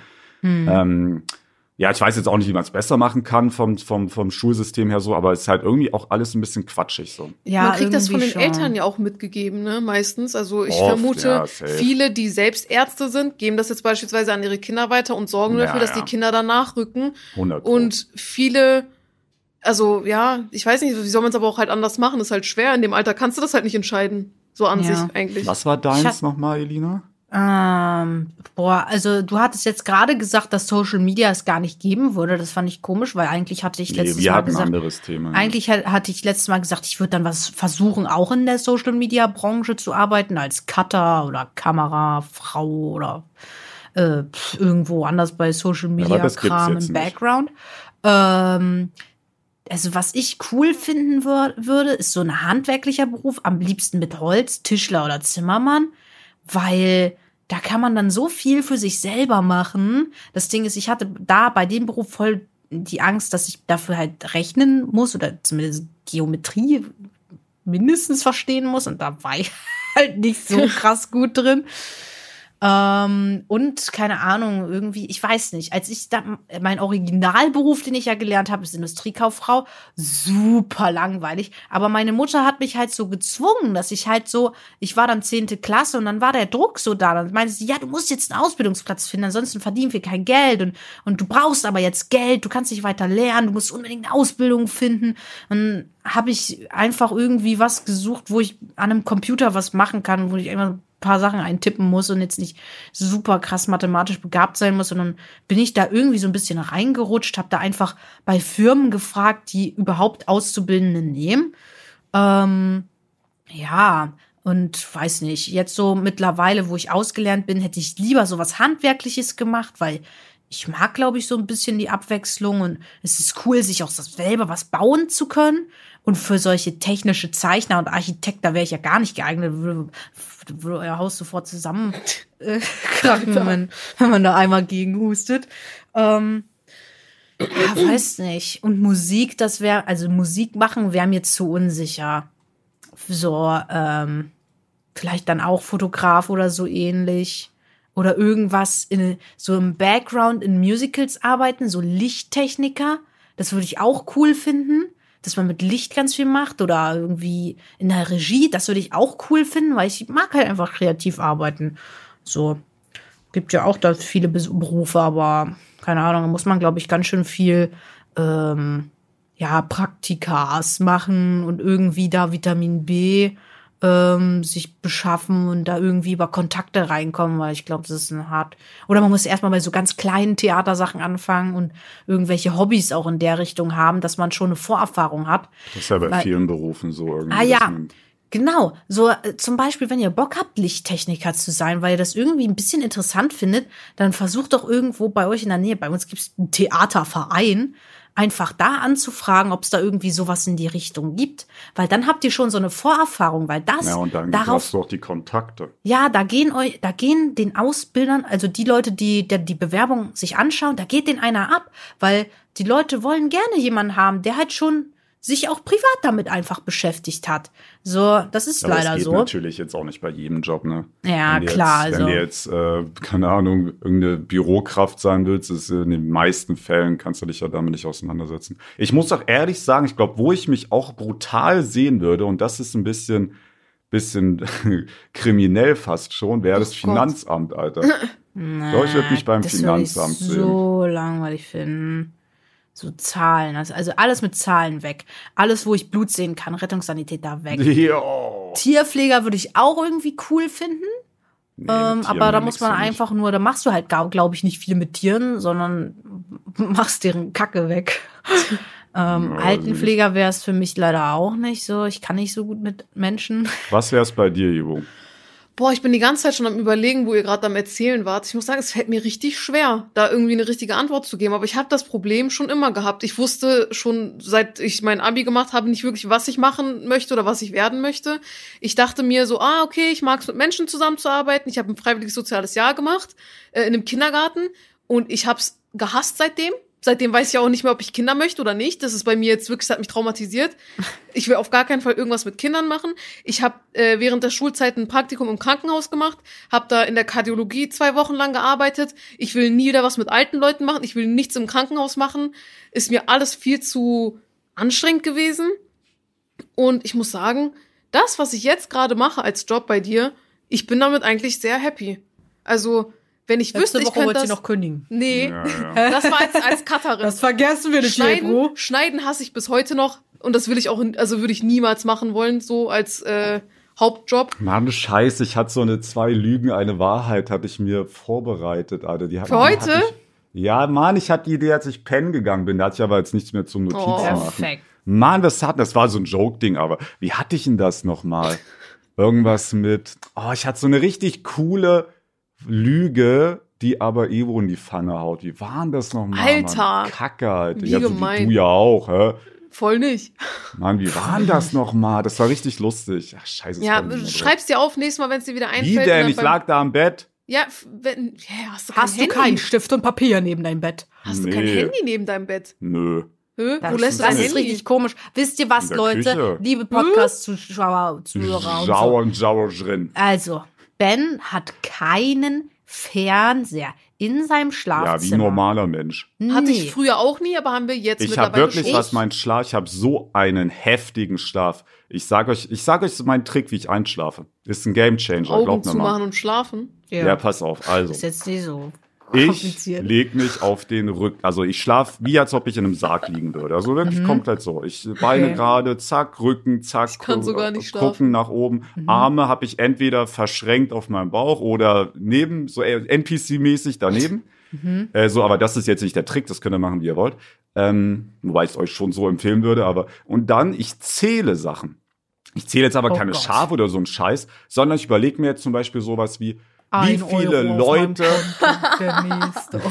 Ähm, ja, ich weiß jetzt auch nicht, wie man es besser machen kann vom, vom, vom Schulsystem her so, aber es ist halt irgendwie auch alles ein bisschen quatschig so. Ja, Man kriegt das von den irgendwie schon. Eltern ja auch mitgegeben, ne, meistens. Also ich Oft, vermute, ja, safe. viele, die selbst Ärzte sind, geben das jetzt beispielsweise an ihre Kinder weiter und sorgen Ja, dafür, dass ja. die Kinder danach rücken. hundert Pro. Und viele, also ja, ich weiß nicht, wie soll man es aber auch halt anders machen? Ist halt schwer. In dem Alter kannst du das halt nicht entscheiden. So an Ja. sich eigentlich. Was war deins Ich hab- nochmal, Elina? Ähm, boah, also du hattest jetzt gerade gesagt, dass Social Media es gar nicht geben würde. Das fand ich komisch, weil eigentlich hatte ich Nee, letztes wir Mal hatten ein gesagt, anderes Thema. eigentlich hat- hatte ich letztes Mal gesagt, ich würde dann was versuchen, auch in der Social Media Branche zu arbeiten, als Cutter oder Kamerafrau oder äh, pf, irgendwo anders bei Social aber Media das gibt's Kram jetzt im nicht. Background. Ähm, also was ich cool finden wür würde, ist so ein handwerklicher Beruf, am liebsten mit Holz, Tischler oder Zimmermann, weil da kann man dann so viel für sich selber machen. Das Ding ist, ich hatte da bei dem Beruf voll die Angst, dass ich dafür halt rechnen muss oder zumindest Geometrie mindestens verstehen muss. Und da war ich halt nicht so krass gut drin. Ähm, und keine Ahnung, irgendwie, ich weiß nicht, als ich da, mein Originalberuf, den ich ja gelernt habe, ist Industriekauffrau, super langweilig, aber meine Mutter hat mich halt so gezwungen, dass ich halt so, ich war dann zehnte Klasse und dann war der Druck so da, dann meinte sie, ja, du musst jetzt einen Ausbildungsplatz finden, ansonsten verdienen wir kein Geld und, und du brauchst aber jetzt Geld, du kannst nicht weiter lernen, du musst unbedingt eine Ausbildung finden. Und habe ich einfach irgendwie was gesucht, wo ich an einem Computer was machen kann, wo ich einfach paar Sachen eintippen muss und jetzt nicht super krass mathematisch begabt sein muss, sondern bin ich da irgendwie so ein bisschen reingerutscht, habe da einfach bei Firmen gefragt, die überhaupt Auszubildende nehmen. Ähm, ja, und weiß nicht, jetzt so mittlerweile, wo ich ausgelernt bin, hätte ich lieber so was Handwerkliches gemacht, weil ich mag, glaube ich, so ein bisschen die Abwechslung und es ist cool, sich auch selber was bauen zu können. Und für solche technische Zeichner und Architekt, da wäre ich ja gar nicht geeignet, würde, würde euer Haus sofort zusammenkrachen, äh, krachen, wenn, wenn man da einmal gegen hustet. Ähm, ja, weiß nicht. Und Musik, das wäre, also Musik machen wäre mir zu unsicher. So, ähm, vielleicht dann auch Fotograf oder so ähnlich. Oder irgendwas in so im Background in Musicals arbeiten, so Lichttechniker. Das würde ich auch cool finden, dass man mit Licht ganz viel macht oder irgendwie in der Regie. Das würde ich auch cool finden, weil ich mag halt einfach kreativ arbeiten. So, gibt ja auch da viele Berufe, aber keine Ahnung, da muss man, glaube ich, ganz schön viel ähm, ja, Praktikas machen und irgendwie da Vitamin B ähm, sich beschaffen und da irgendwie über Kontakte reinkommen, weil ich glaube, das ist ein hart. Oder man muss erstmal bei so ganz kleinen Theatersachen anfangen und irgendwelche Hobbys auch in der Richtung haben, dass man schon eine Vorerfahrung hat. Das ist ja bei weil, vielen Berufen so irgendwie. Ah ja, man, genau. So äh, zum Beispiel, wenn ihr Bock habt, Lichttechniker zu sein, weil ihr das irgendwie ein bisschen interessant findet, dann versucht doch irgendwo bei euch in der Nähe, bei uns gibt es einen Theaterverein, einfach da anzufragen, ob es da irgendwie sowas in die Richtung gibt, weil dann habt ihr schon so eine Vorerfahrung, weil das ja, und dann darauf hast du auch die Kontakte. ja, da gehen euch, da gehen den Ausbildern, also die Leute, die die, die Bewerbung sich anschauen, da geht den einer ab, weil die Leute wollen gerne jemanden haben, der halt schon sich auch privat damit einfach beschäftigt hat. So, das ist Aber leider das geht so. natürlich jetzt auch nicht bei jedem Job, ne? Ja, wenn du klar, Jetzt, also. Wenn du jetzt, äh, keine Ahnung, irgendeine Bürokraft sein willst, ist in den meisten Fällen kannst du dich ja damit nicht auseinandersetzen. Ich muss auch ehrlich sagen, ich glaube, wo ich mich auch brutal sehen würde, und das ist ein bisschen, bisschen kriminell fast schon, wäre das Oh Gott. Finanzamt, Alter. Ich glaube, ich würde mich beim das würde ich Finanzamt sehen. so langweilig finden. So Zahlen, also, also alles mit Zahlen weg. Alles, wo ich Blut sehen kann, Rettungssanitäter weg. Jo. Tierpfleger würde ich auch irgendwie cool finden. Nee, Ähm, mit Tieren aber da nix muss man für mich. einfach nur, da machst du halt, glaube ich, nicht viel mit Tieren, sondern machst deren Kacke weg. ähm, Ja, Altenpfleger wäre es für mich leider auch nicht so. Ich kann nicht so gut mit Menschen. Was wär's bei dir, Ivo? Boah, ich bin die ganze Zeit schon am Überlegen, wo ihr gerade am Erzählen wart. Ich muss sagen, es fällt mir richtig schwer, da irgendwie eine richtige Antwort zu geben. Aber ich habe das Problem schon immer gehabt. Ich wusste schon, seit ich mein Abi gemacht habe, nicht wirklich, was ich machen möchte oder was ich werden möchte. Ich dachte mir so, ah, okay, ich mag es, mit Menschen zusammenzuarbeiten. Ich habe ein freiwilliges soziales Jahr gemacht äh, in einem Kindergarten und ich habe es gehasst seitdem. Seitdem weiß ich auch nicht mehr, ob ich Kinder möchte oder nicht. Das ist bei mir jetzt wirklich, das hat mich traumatisiert. Ich will auf gar keinen Fall irgendwas mit Kindern machen. Ich habe äh, während der Schulzeit ein Praktikum im Krankenhaus gemacht, habe da in der Kardiologie zwei Wochen lang gearbeitet. Ich will nie wieder was mit alten Leuten machen. Ich will nichts im Krankenhaus machen. Ist mir alles viel zu anstrengend gewesen. Und ich muss sagen, das, was ich jetzt gerade mache als Job bei dir, ich bin damit eigentlich sehr happy. Also wenn ich wüsste, ich könnte das... noch kündigen. Nee, Ja, ja. das war als, als Cutterin. Das vergessen wir nicht, Schneiden, Bro. Schneiden hasse ich bis heute noch. Und das will ich auch, also würde ich niemals machen wollen, so als äh, Hauptjob. Mann, scheiße, ich hatte so eine zwei Lügen, eine Wahrheit, hatte ich mir vorbereitet, Alter. Die hat, Für die heute? hatte Ich, ja, Mann, ich hatte die Idee, als ich pennen gegangen bin. Da hatte ich aber jetzt nichts mehr zum Notizen Oh. machen. Perfekt. Mann, das hat, das war so ein Joke-Ding, aber wie hatte ich denn das nochmal? Irgendwas mit, oh, ich hatte so eine richtig coole Lüge, die aber Evo in die Pfanne haut. Wie war denn das nochmal? Alter. Mann? Kacke, Alter. Wie Ja, so gemein. wie du ja auch, hä? Voll nicht. Mann, wie war denn das nochmal? Das war richtig lustig. Ach, scheiße. das Ja, kann ich nicht mehr schreib's dir auf, nächstes Mal, wenn es dir wieder einfällt. Wie und denn? dann Ich beim- lag da am Bett. Ja, f- wenn, ja, hast du kein Hast du Handy? keinen Stift und Papier neben deinem Bett? Hast du kein Nee. Handy neben deinem Bett? Nö. Hä? Das, Wo lässt du das dein ist Handy? richtig komisch. Wisst ihr was, In der Leute? Küche. Liebe Podcast-Zuschauer, Zuhörer und so. Sauer und sauer drin. Also, Ben hat keinen Fernseher in seinem Ja, Schlafzimmer. wie ein normaler Mensch. Hatte Nee. ich früher auch nie, aber haben wir jetzt Ich habe mittlerweile wirklich schon. was mein Schlaf, ich habe so einen heftigen Schlaf. Ich sage euch, ich sage euch so meinen Trick, wie ich einschlafe. Ist ein Gamechanger, Augen glaubt mir mal. zumachen und schlafen. Ja, Ja, pass auf. Also, ist jetzt nicht so ich kompliziert. leg mich auf den Rücken. Also ich schlafe, wie als ob ich in einem Sarg liegen würde. Also wirklich komplett so. Ich Beine Okay. gerade, zack, Rücken, zack. Ich kann sogar nicht Gucken schlafen. nach oben. Arme habe ich entweder verschränkt auf meinem Bauch oder neben, so N P C-mäßig daneben. Äh, so, aber das ist jetzt nicht der Trick, das könnt ihr machen, wie ihr wollt. Ähm, wobei ich es euch schon so empfehlen würde, aber und dann, ich zähle Sachen. Ich zähle jetzt aber Oh keine Gott. Schafe oder so ein Scheiß, sondern ich überlege mir jetzt zum Beispiel sowas wie, wie Ein viele Euro auf Leute, meinem Konto, der nächste.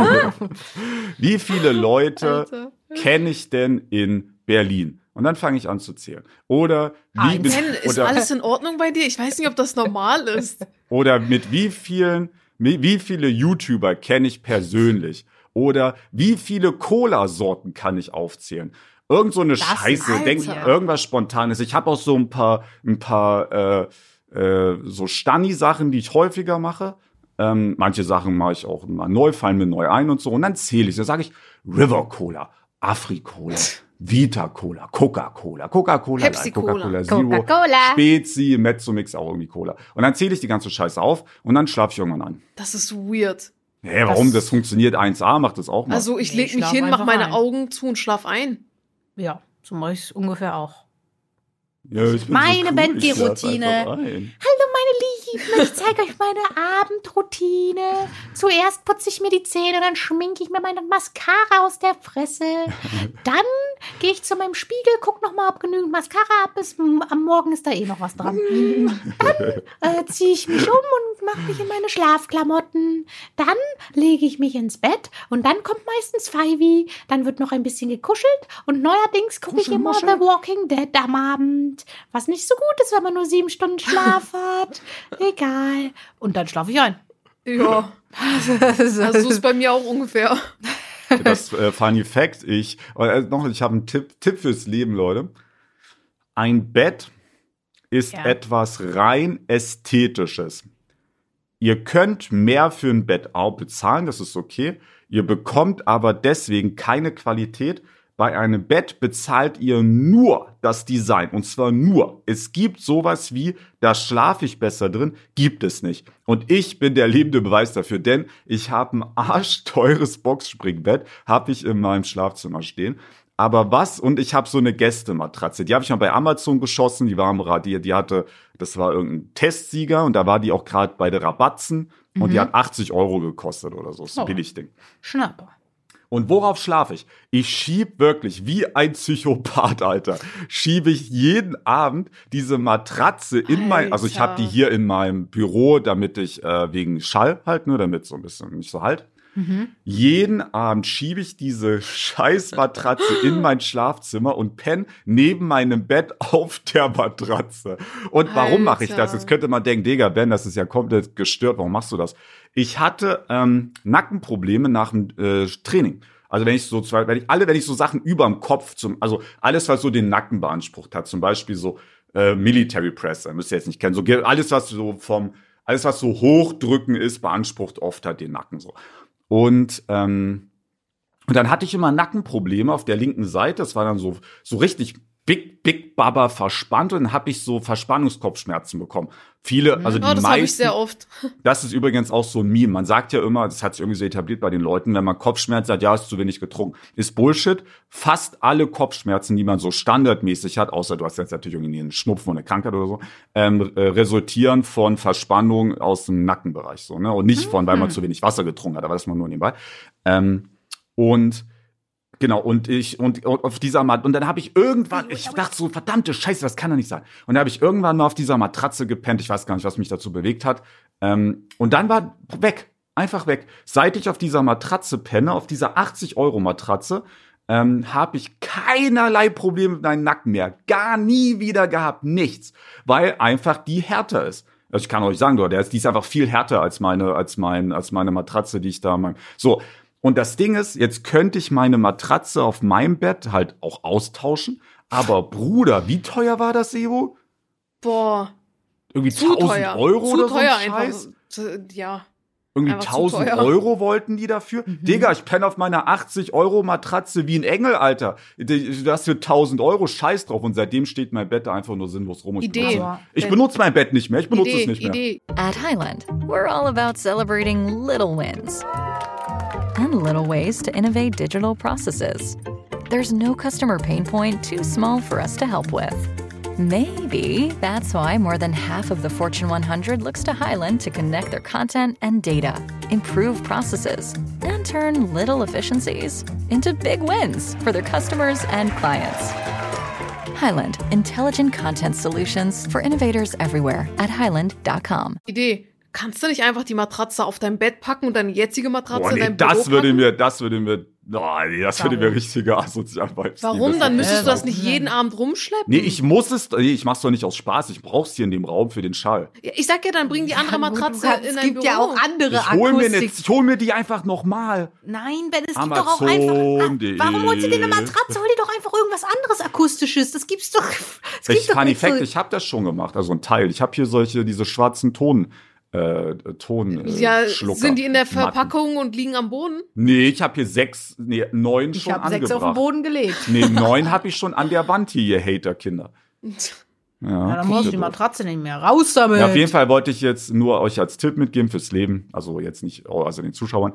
wie viele Leute Alter. kenne ich denn in Berlin? Und dann fange ich an zu zählen. Oder wie Eins. mit, Ben, ist oder, alles in Ordnung bei dir? Ich weiß nicht, ob das normal ist. oder mit wie vielen, wie wie viele YouTuber kenne ich persönlich? Oder wie viele Cola-Sorten kann ich aufzählen? Irgend so eine Scheiße, Alter. denk irgendwas Spontanes. Ich habe auch so ein paar, ein paar äh, äh, so Stani-Sachen, die ich häufiger mache. Ähm, manche Sachen mache ich auch mal neu, fallen mir neu ein und so. Und dann zähle ich. Da sage ich River Cola, Afri-Cola, Vita-Cola, Coca-Cola, Coca-Cola, Light, Pepsi-Cola. Coca-Cola Zero, Coca-Cola. Spezi, Mezzomix, auch irgendwie Cola. Und dann zähle ich die ganze Scheiße auf und dann schlafe ich irgendwann ein. Das ist weird. Hä, warum? Das funktioniert eins A, macht das auch mal. Also ich Nee, leg mich schlaf hin, mach einfach meine ein. Augen zu und schlaf ein. Ja, so mache ich es ungefähr auch. Ja, ich bin Meine so cool, Bentgeh-Routine. ich schlaf einfach ein. Hallo meine Lieben, ich zeige euch meine Abendroutine. Zuerst putze ich mir die Zähne, dann schminke ich mir meine Mascara aus der Fresse. Dann gehe ich zu meinem Spiegel, gucke nochmal, ob genügend Mascara ab ist. Am Morgen ist da eh noch was dran. Dann äh, ziehe ich mich um und mache mich in meine Schlafklamotten. Dann lege ich mich ins Bett und dann kommt meistens Fivey. Dann wird noch ein bisschen gekuschelt und neuerdings gucke ich immer The Walking Dead am Abend. Was nicht so gut ist, wenn man nur sieben Stunden Schlaf hat. Egal. Und dann schlafe ich ein. Ja. Also so ist bei mir auch ungefähr. Das äh, Funny Fact, ich, äh, noch, ich habe einen Tipp, Tipp fürs Leben, Leute. Ein Bett ist Ja. etwas rein Ästhetisches. Ihr könnt mehr für ein Bett auch bezahlen, das ist okay. Ihr bekommt aber deswegen keine Qualität. Bei einem Bett bezahlt ihr nur das Design. Und zwar nur. Es gibt sowas wie, da schlafe ich besser drin, gibt es nicht. Und ich bin der lebende Beweis dafür, denn ich habe ein arschteures Boxspringbett, habe ich in meinem Schlafzimmer stehen. Aber was? Und ich habe so eine Gästematratze. Die habe ich mal bei Amazon geschossen. Die war am Radier, die hatte, das war irgendein Testsieger und da war die auch gerade bei der Rabatzen. Und die hat achtzig Euro gekostet oder so. Das ist ein Oh. Billigding. Schnapper. Und worauf schlafe ich? Ich schieb wirklich wie ein Psychopath, Alter. Schiebe ich jeden Abend diese Matratze in mein, also ich habe die hier in meinem Büro, damit ich äh, wegen Schall halt, nur damit so ein bisschen nicht so halt. Mhm. Jeden Abend schiebe ich diese scheiß Matratze in mein Schlafzimmer und penne neben meinem Bett auf der Matratze. Und warum mache ich das? Alter. Jetzt könnte man denken, Digga, Ben, das ist ja komplett gestört. Warum machst du das? Ich hatte ähm, Nackenprobleme nach dem äh, Training. Also wenn ich so zwei, wenn ich alle, wenn ich so Sachen überm Kopf zum, also alles, was so den Nacken beansprucht hat, zum Beispiel so äh, Military Press, müsst ihr jetzt nicht kennen, so alles, was so vom, alles, was so hochdrücken ist, beansprucht oft halt den Nacken so. Und ähm, und dann hatte ich immer Nackenprobleme auf der linken Seite. Das war dann so so richtig big big Baba verspannt und dann habe ich so Verspannungskopfschmerzen bekommen. Viele, also die Oh, das habe ich meisten. sehr oft. Das ist übrigens auch so ein Meme. Man sagt ja immer, das hat sich irgendwie so etabliert bei den Leuten, wenn man Kopfschmerzen hat, ja, hast zu wenig getrunken. Ist Bullshit. Fast alle Kopfschmerzen, die man so standardmäßig hat, außer du hast jetzt natürlich irgendwie einen Schnupfen oder eine Krankheit oder so, ähm, äh, resultieren von Verspannung aus dem Nackenbereich, so, ne? Und nicht von, weil man zu wenig Wasser getrunken hat, aber das mal nur nebenbei. Ähm, und Genau, und ich, und, und auf dieser Mat und dann habe ich irgendwann, ich dachte so, verdammte Scheiße, das kann doch nicht sein. Und dann habe ich irgendwann mal auf dieser Matratze gepennt, ich weiß gar nicht, was mich dazu bewegt hat. Ähm, und dann war weg, einfach weg. Seit ich auf dieser Matratze penne, auf dieser achtzig Euro Matratze, ähm, habe ich keinerlei Probleme mit meinem Nacken mehr. Gar nie wieder gehabt, nichts. Weil einfach die härter ist. Also ich kann euch sagen, der ist, die ist einfach viel härter als meine, als mein, als meine Matratze, die ich da mein, so. Und das Ding ist, jetzt könnte ich meine Matratze auf meinem Bett halt auch austauschen. Aber Bruder, wie teuer war das, Evo? Boah, Irgendwie zu tausend teuer. Euro zu oder so ein teuer Scheiß? einfach. Ja. Irgendwie einfach zu tausend teuer. Euro wollten die dafür? Mhm. Digga, ich penne auf meiner achtzig Euro Matratze wie ein Engel, Alter. Das für tausend Euro, scheiß drauf. Und seitdem steht mein Bett einfach nur sinnlos rum. Und ich Idee. benutze- Ich benutze mein Bett nicht mehr. Ich benutze Idee, es nicht mehr. Idee. At Highland, we're all about celebrating little wins and little ways to innovate digital processes. There's no customer pain point too small for us to help with. Maybe that's why more than half of the Fortune one hundred looks to Highland to connect their content and data, improve processes, and turn little efficiencies into big wins for their customers and clients. Highland, intelligent content solutions for innovators everywhere at highland dot com. Idee. Kannst du nicht einfach die Matratze auf dein Bett packen und deine jetzige Matratze Boah, in nee, dein Büro das würde packen? mir, das würde mir, oh, nee, das würde mir Warum? richtige asozial Vibes Warum? geben. Dann Das- müsstest du das Äh, nicht jeden Abend rumschleppen. Nee, ich muss es, nee, ich mach's doch nicht aus Spaß. Ich brauch's hier in dem Raum für den Schall. Ja, ich sag ja, dann bring die andere Matratze Ja, in es dein gibt Büro. ja auch andere Ich hol mir, Akustik. ne, ich hol mir die einfach nochmal. Nein, Ben, es gibt doch auch einfach. Amazon.de. Ah, warum holst du dir eine Matratze? Hol dir doch einfach irgendwas anderes Akustisches. Das gibt's doch. Es Ich, gibt doch Funny nicht so- Fact, ich habe das schon gemacht, also ein Teil. Ich habe hier solche, diese schwarzen Ton, äh, Ton, äh, Ja, Schlucker. sind die in der Matten. Verpackung und liegen am Boden? Nee, ich habe hier sechs, nee, neun Ich schon habe angebracht. sechs auf den Boden gelegt. Nee, neun habe ich schon an der Wand hier, ihr Hater-Kinder. Ja, Ja, dann brauchst du die Matratze nicht mehr. Raus damit. Ja, auf jeden Fall wollte ich jetzt nur euch als Tipp mitgeben fürs Leben, also jetzt nicht, also den Zuschauern.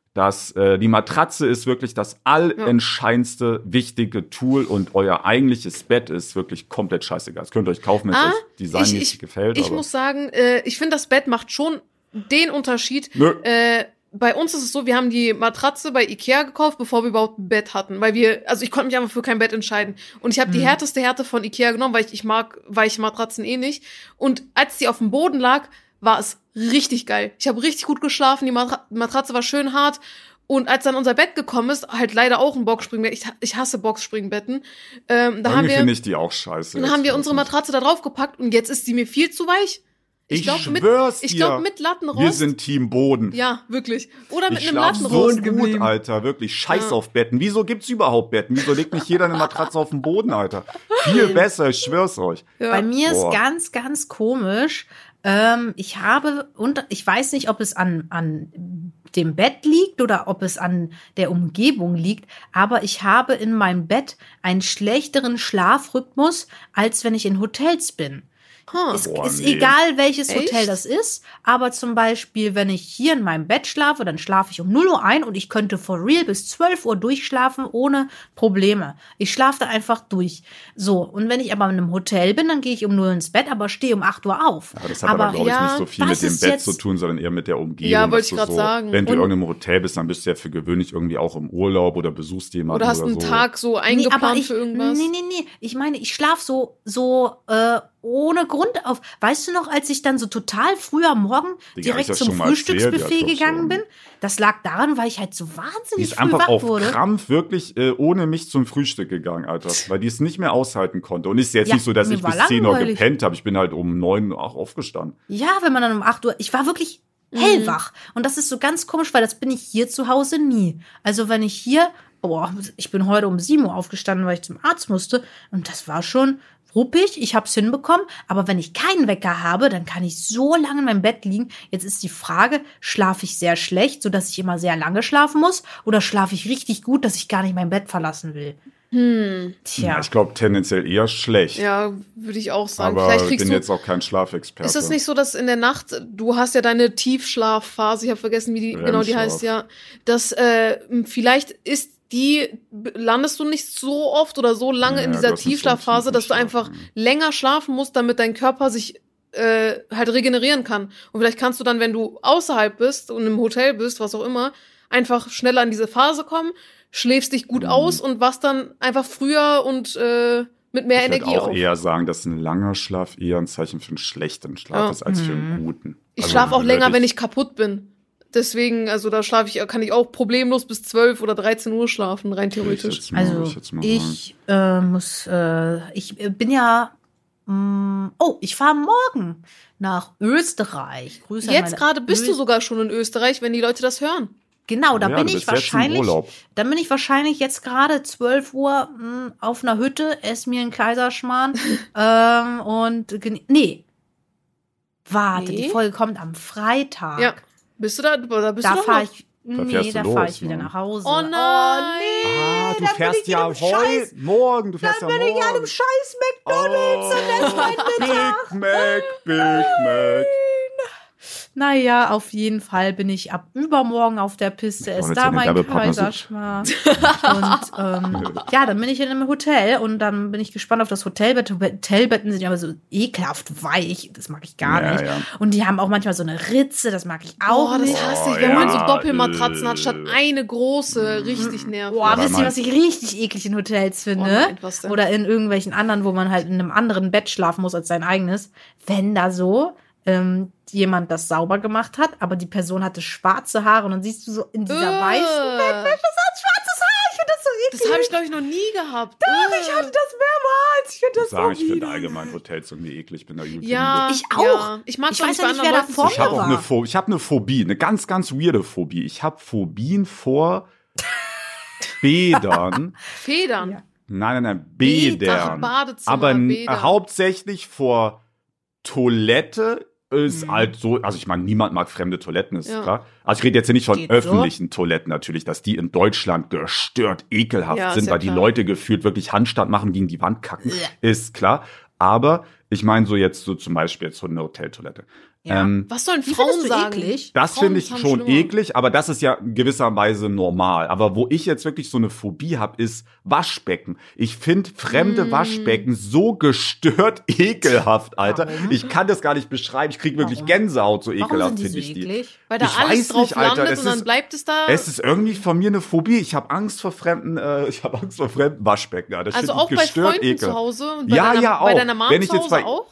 dass äh, die Matratze ist wirklich das allentscheidendste, wichtige Tool und euer eigentliches Bett ist wirklich komplett scheißegal. Das könnt ihr euch kaufen, wenn es Ah, euch designmäßig ich, ich, gefällt. Ich aber muss sagen, äh, ich finde, das Bett macht schon den Unterschied. Nö. Äh, bei uns ist es so, wir haben die Matratze bei Ikea gekauft, bevor wir überhaupt ein Bett hatten. Weil wir, also ich konnte mich einfach für kein Bett entscheiden. Und ich habe die härteste Härte von Ikea genommen, weil ich, ich mag weiche Matratzen eh nicht. Und als die auf dem Boden lag, war es richtig geil. Ich habe richtig gut geschlafen, die Matra- Matratze war schön hart. Und als dann unser Bett gekommen ist, halt leider auch ein Boxspringbett. Ich, ich hasse Boxspringbetten. Ähm, da haben irgendwie wir, finde ich die auch scheiße. dann haben wir Ich unsere weiß nicht. Matratze da drauf gepackt und jetzt ist die mir viel zu weich. Ich glaub, mit, schwör's ich dir. glaube mit Lattenrost. Wir sind Team Boden. Ja, wirklich. Oder mit Ich einem schlaf so Lattenrost. gut, Alter, wirklich. Scheiß Ja. auf Betten. Wieso gibt's überhaupt Betten? Wieso legt nicht jeder eine Matratze auf den Boden, Alter? Viel besser, ich schwör's euch. Ja. Bei mir Boah. ist ganz, ganz komisch. Ähm, ich habe, und ich weiß nicht, ob es an, an dem Bett liegt oder ob es an der Umgebung liegt, aber ich habe in meinem Bett einen schlechteren Schlafrhythmus, als wenn ich in Hotels bin. Huh. Es Boah, ist nee. egal, welches Echt? Hotel das ist, aber zum Beispiel, wenn ich hier in meinem Bett schlafe, dann schlafe ich um null Uhr ein und ich könnte for real bis zwölf Uhr durchschlafen ohne Probleme. Ich schlafe da einfach durch. So, und wenn ich aber in einem Hotel bin, dann gehe ich um null ins Bett, aber stehe um acht Uhr auf. Aber das hat aber, glaube ich, ja, nicht so viel das mit dem ist Bett jetzt- zu tun, sondern eher mit der Umgebung. Ja, wollte dass ich du grad so, sagen. Wenn du in Und- irgendeinem Hotel bist, dann bist du ja für gewöhnlich irgendwie auch im Urlaub oder besuchst jemanden Oder hast oder einen so. Tag so Nee, eingeplant aber ich, für irgendwas. nee, nee, nee. Ich meine, ich schlafe so, so, äh, ohne Grund auf. Weißt du noch, als ich dann so total früh am Morgen Digga, hab ich direkt das zum schon mal erzählt? Frühstücksbuffet Ja, ich glaub gegangen schon. bin? Das lag daran, weil ich halt so Die wahnsinnig ist früh einfach wach auf wurde. Krampf wirklich äh, ohne mich zum Frühstück gegangen, Alter. Weil die es nicht mehr aushalten konnte. Und es ist jetzt Ja, nicht so, dass mir ich war bis zehn Uhr langweilig. gepennt habe. Ich bin halt um neun Uhr auch aufgestanden. Ja, wenn man dann um acht Uhr, ich war wirklich hellwach. Und das ist so ganz komisch, weil das bin ich hier zu Hause nie. Also wenn ich hier, boah, ich bin heute um sieben Uhr aufgestanden, weil ich zum Arzt musste. Und das war schon ruppig, ich hab's hinbekommen. Aber wenn ich keinen Wecker habe, dann kann ich so lange in meinem Bett liegen. Jetzt ist die Frage, schlafe ich sehr schlecht, sodass ich immer sehr lange schlafen muss? Oder schlafe ich richtig gut, dass ich gar nicht mein Bett verlassen will? Hm. Tja. Ja, ich glaube tendenziell eher schlecht. Ja, würde ich auch sagen. aber Vielleicht ich kriegst bin du. jetzt auch kein Schlafexperte. Ist das nicht so, dass in der Nacht, du hast ja deine Tiefschlafphase, ich habe vergessen, wie die genau die REM-Schlaf. heißt, ja, dass äh, vielleicht ist die, landest du nicht so oft oder so lange Ja, in du dieser hast nicht so einen Tiefschlafphase, dass du tiefen einfach Schlaf, ja. länger schlafen musst, damit dein Körper sich äh, halt regenerieren kann. Und vielleicht kannst du dann, wenn du außerhalb bist und im Hotel bist, was auch immer, einfach schneller in diese Phase kommen, schläfst dich gut Mhm. aus und wachst dann einfach früher und äh, mit mehr Ich würde Energie auch auf. eher sagen, dass ein langer Schlaf eher ein Zeichen für einen schlechten Schlaf Ja. ist, als für Mhm. einen guten. Ich Also schlafe auch länger, wirklich- wenn ich kaputt bin. Deswegen, also da schlafe ich, kann ich auch problemlos bis zwölf oder dreizehn Uhr schlafen, rein Würde ich theoretisch. jetzt mal- würde Also ich jetzt mal sagen. ich äh, muss, äh, ich äh, bin ja, mh, oh, ich fahre morgen nach Österreich. Grüße an Jetzt meine gerade bist Ö- du sogar schon in Österreich, wenn die Leute das hören. Genau, da Ja, bin du ich bist jetzt im wahrscheinlich, Urlaub. dann bin ich wahrscheinlich jetzt gerade zwölf Uhr mh, auf einer Hütte, esse mir einen Kaiserschmarrn ähm, und genie- nee, warte, Nee. die Folge kommt am Freitag. Ja. Bist du da? Da bist Da du doch fahre noch. ich, Da nee, fährst du da los, fahre ich wieder ne? nach Hause. Oh nein. Ah, du dann bin fährst ich in ja einem heute, Scheiß- morgen, du fährst Dann ja bin morgen. ich an einem scheiß McDonalds und esse meinen Mittag. Big Mac, Big Mac. Naja, auf jeden Fall bin ich ab übermorgen auf der Piste, esse jetzt da den mein Werbepartner sucht. Kaiserschmarrn. Und ähm, ja, dann bin ich in einem Hotel und dann bin ich gespannt auf das Hotelbett. Hotelbetten sind ja aber so ekelhaft weich, das mag ich gar Ja, nicht. ja. Und die haben auch manchmal so eine Ritze, das mag ich auch Oh, das nicht. hasse ich. Oh, Wenn man so ja, Doppelmatratzen hat, statt äh. eine große, richtig nervig. Boah, weil wisst ihr, man- was ich richtig eklig in Hotels Oh finde? nein, was denn? Oder in irgendwelchen anderen, wo man halt in einem anderen Bett schlafen muss als sein eigenes. Wenn da so ähm, jemand das sauber gemacht hat, aber die Person hatte schwarze Haare und dann siehst du so in dieser Äh. weißen Bettwäsche so ein schwarzes Haar. Ich finde das so eklig. Das habe ich, glaube ich, noch nie gehabt. Doch, Äh. ich hatte das mehrmals. Ich finde das Ich sagen, ich so finde widerlich. allgemein Hotels irgendwie eklig. Ich bin da übel Ja, Ich auch. Ja. Ich mag Ich doch weiß nicht ja bei nicht, anderen wer Leuten davor zu Ich habe auch schlafen. eine Phobie, ich habe eine Phobie, eine ganz, ganz weirde Phobie. Ich habe Phobien vor Bädern. Federn. Ja. Nein, nein, nein, Bäder, Bädern. Badezimmer, Aber n- Bäder. hauptsächlich vor Toilette ist Mhm. halt so, also ich meine, niemand mag fremde Toiletten, ist Ja. klar. Also ich rede jetzt hier nicht von Geht öffentlichen Toiletten natürlich, dass die in Deutschland gestört ekelhaft Ja, ist sind, ja weil die klar. Leute gefühlt wirklich Handstand machen, gegen die Wand kacken, ist klar. Aber ich meine so jetzt so zum Beispiel jetzt so eine Hoteltoilette. Ja. Ähm, Was sollen Wie Frauen findest du sagen? eklig? Das Frauen finde ich haben schon schlimmer. eklig, aber das ist ja in gewisser Weise normal. Aber wo ich jetzt wirklich so eine Phobie habe, ist Waschbecken. Ich finde fremde Mm. Waschbecken so gestört ekelhaft, Alter. Warum? Ich kann das gar nicht beschreiben. Ich kriege wirklich Warum? Gänsehaut, so Warum ekelhaft sind die so finde ich die. eklig? Weil da Ich alles weiß drauf nicht, Alter, landet es und dann ist- bleibt es da. Es ist irgendwie von mir eine Phobie. Ich habe Angst vor fremden, äh, ich habe Angst vor fremden Waschbecken, Alter. Das also find auch ich bei gestört Freunden ekelhaft. zu Hause und bei, Ja, deiner, ja, bei auch. deiner Mom Wenn ich zu jetzt Hause bei- auch?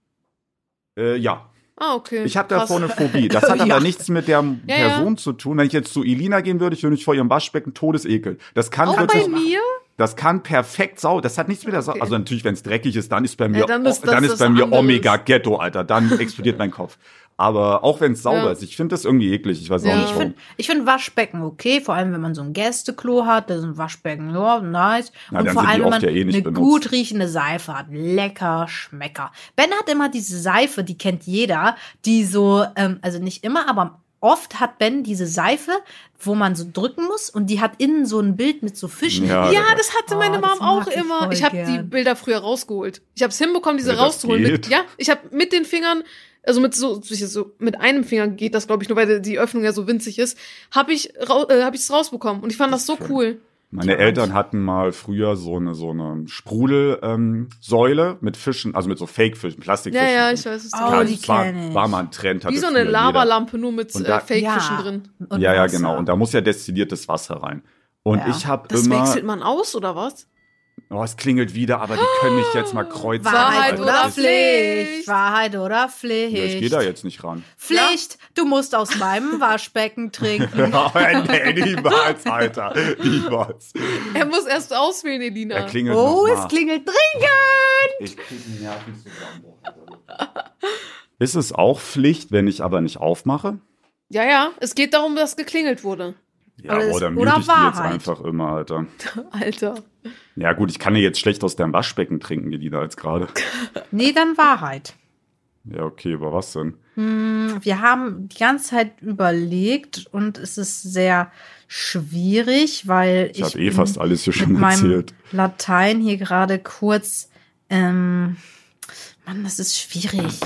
Äh, ja. Ah, okay. Ich habe Krass. davor eine Phobie. Das hat aber Ja. nichts mit der Ja, Person zu tun. Wenn ich jetzt zu Elina gehen würde, ich würde mich vor ihrem Waschbecken todesekeln. Das kann Auch bei wirklich, mir? das kann perfekt sau. Das hat nichts mit der Sau. Okay. Also natürlich, wenn es dreckig ist, dann ist bei mir, Ja, dann ist das dann ist das bei mir anderes. Omega Ghetto, Alter. Dann explodiert mein Kopf. Aber auch wenn es sauber Ja. ist, ich finde das irgendwie eklig. Ich weiß Ja. auch nicht Ich warum. finde ich find Waschbecken okay, vor allem wenn man so ein Gästeklo hat, das ist ein Waschbecken, ja, nice. Na, und dann vor sind die allem, wenn oft man ja eh nicht eine benutzt. gut riechende Seife hat. Lecker, Schmecker. Ben hat immer diese Seife, die kennt jeder, die so, ähm, also nicht immer, aber oft hat Ben diese Seife, wo man so drücken muss und die hat innen so ein Bild mit so Fischen. Ja, Ja, Alter. das hatte Oh, meine das Mom auch mag ich immer. voll Ich habe die gern. Bilder früher rausgeholt. Ich habe es hinbekommen, diese Ja, das rauszuholen. Mit, geht. ja, ich habe mit den Fingern, also mit so, so mit einem Finger geht das, glaube ich, nur weil die Öffnung ja so winzig ist, habe ich rau- äh, hab ich es rausbekommen und ich fand das so cool. Meine Ja, Eltern hatten mal früher so eine so eine Sprudel ähm, Säule mit Fischen, also mit so Fake-Fischen, Ja, Plastikfischen. ja, ich weiß es. Oh, Ja, die das war, kenn ich. war mal ein Trend. Wie hatte so eine früher jeder. Lavalampe nur mit Und äh, da- Fake-Fischen Ja. drin. Und Ja, ja, Wasser. genau. Und da muss ja destilliertes Wasser rein. Und Ja. ich habe Das immer, wechselt man aus, oder was? oh, es klingelt wieder, aber die können mich jetzt mal kreuzen. Wahrheit Wahrheit oder oder Pflicht? Pflicht? Wahrheit oder Ja, Pflicht? ich gehe da jetzt nicht ran. Pflicht, du musst aus meinem Waschbecken trinken. nee, niemals, Alter. Niemals. Er muss erst auswählen, Elina. Er klingelt Oh, noch es mal. klingelt dringend. Ich krieg einen Nervenzusammenbruch. Ist es auch Pflicht, wenn ich aber nicht aufmache? Ja, ja, es geht darum, dass geklingelt wurde. Ja, Oder boah, ist- dann oder mute ich die jetzt Wahrheit. einfach immer, Alter. Alter. Ja gut, ich kann ja jetzt schlecht aus deinem Waschbecken trinken, Elina, als gerade. Nee, dann Wahrheit. Ja, okay, aber was denn? Wir haben die ganze Zeit überlegt und es ist sehr schwierig, weil Ich ich, habe eh bin fast alles hier mit schon meinem erzählt. Latein hier gerade kurz. Ähm, Mann, das ist schwierig.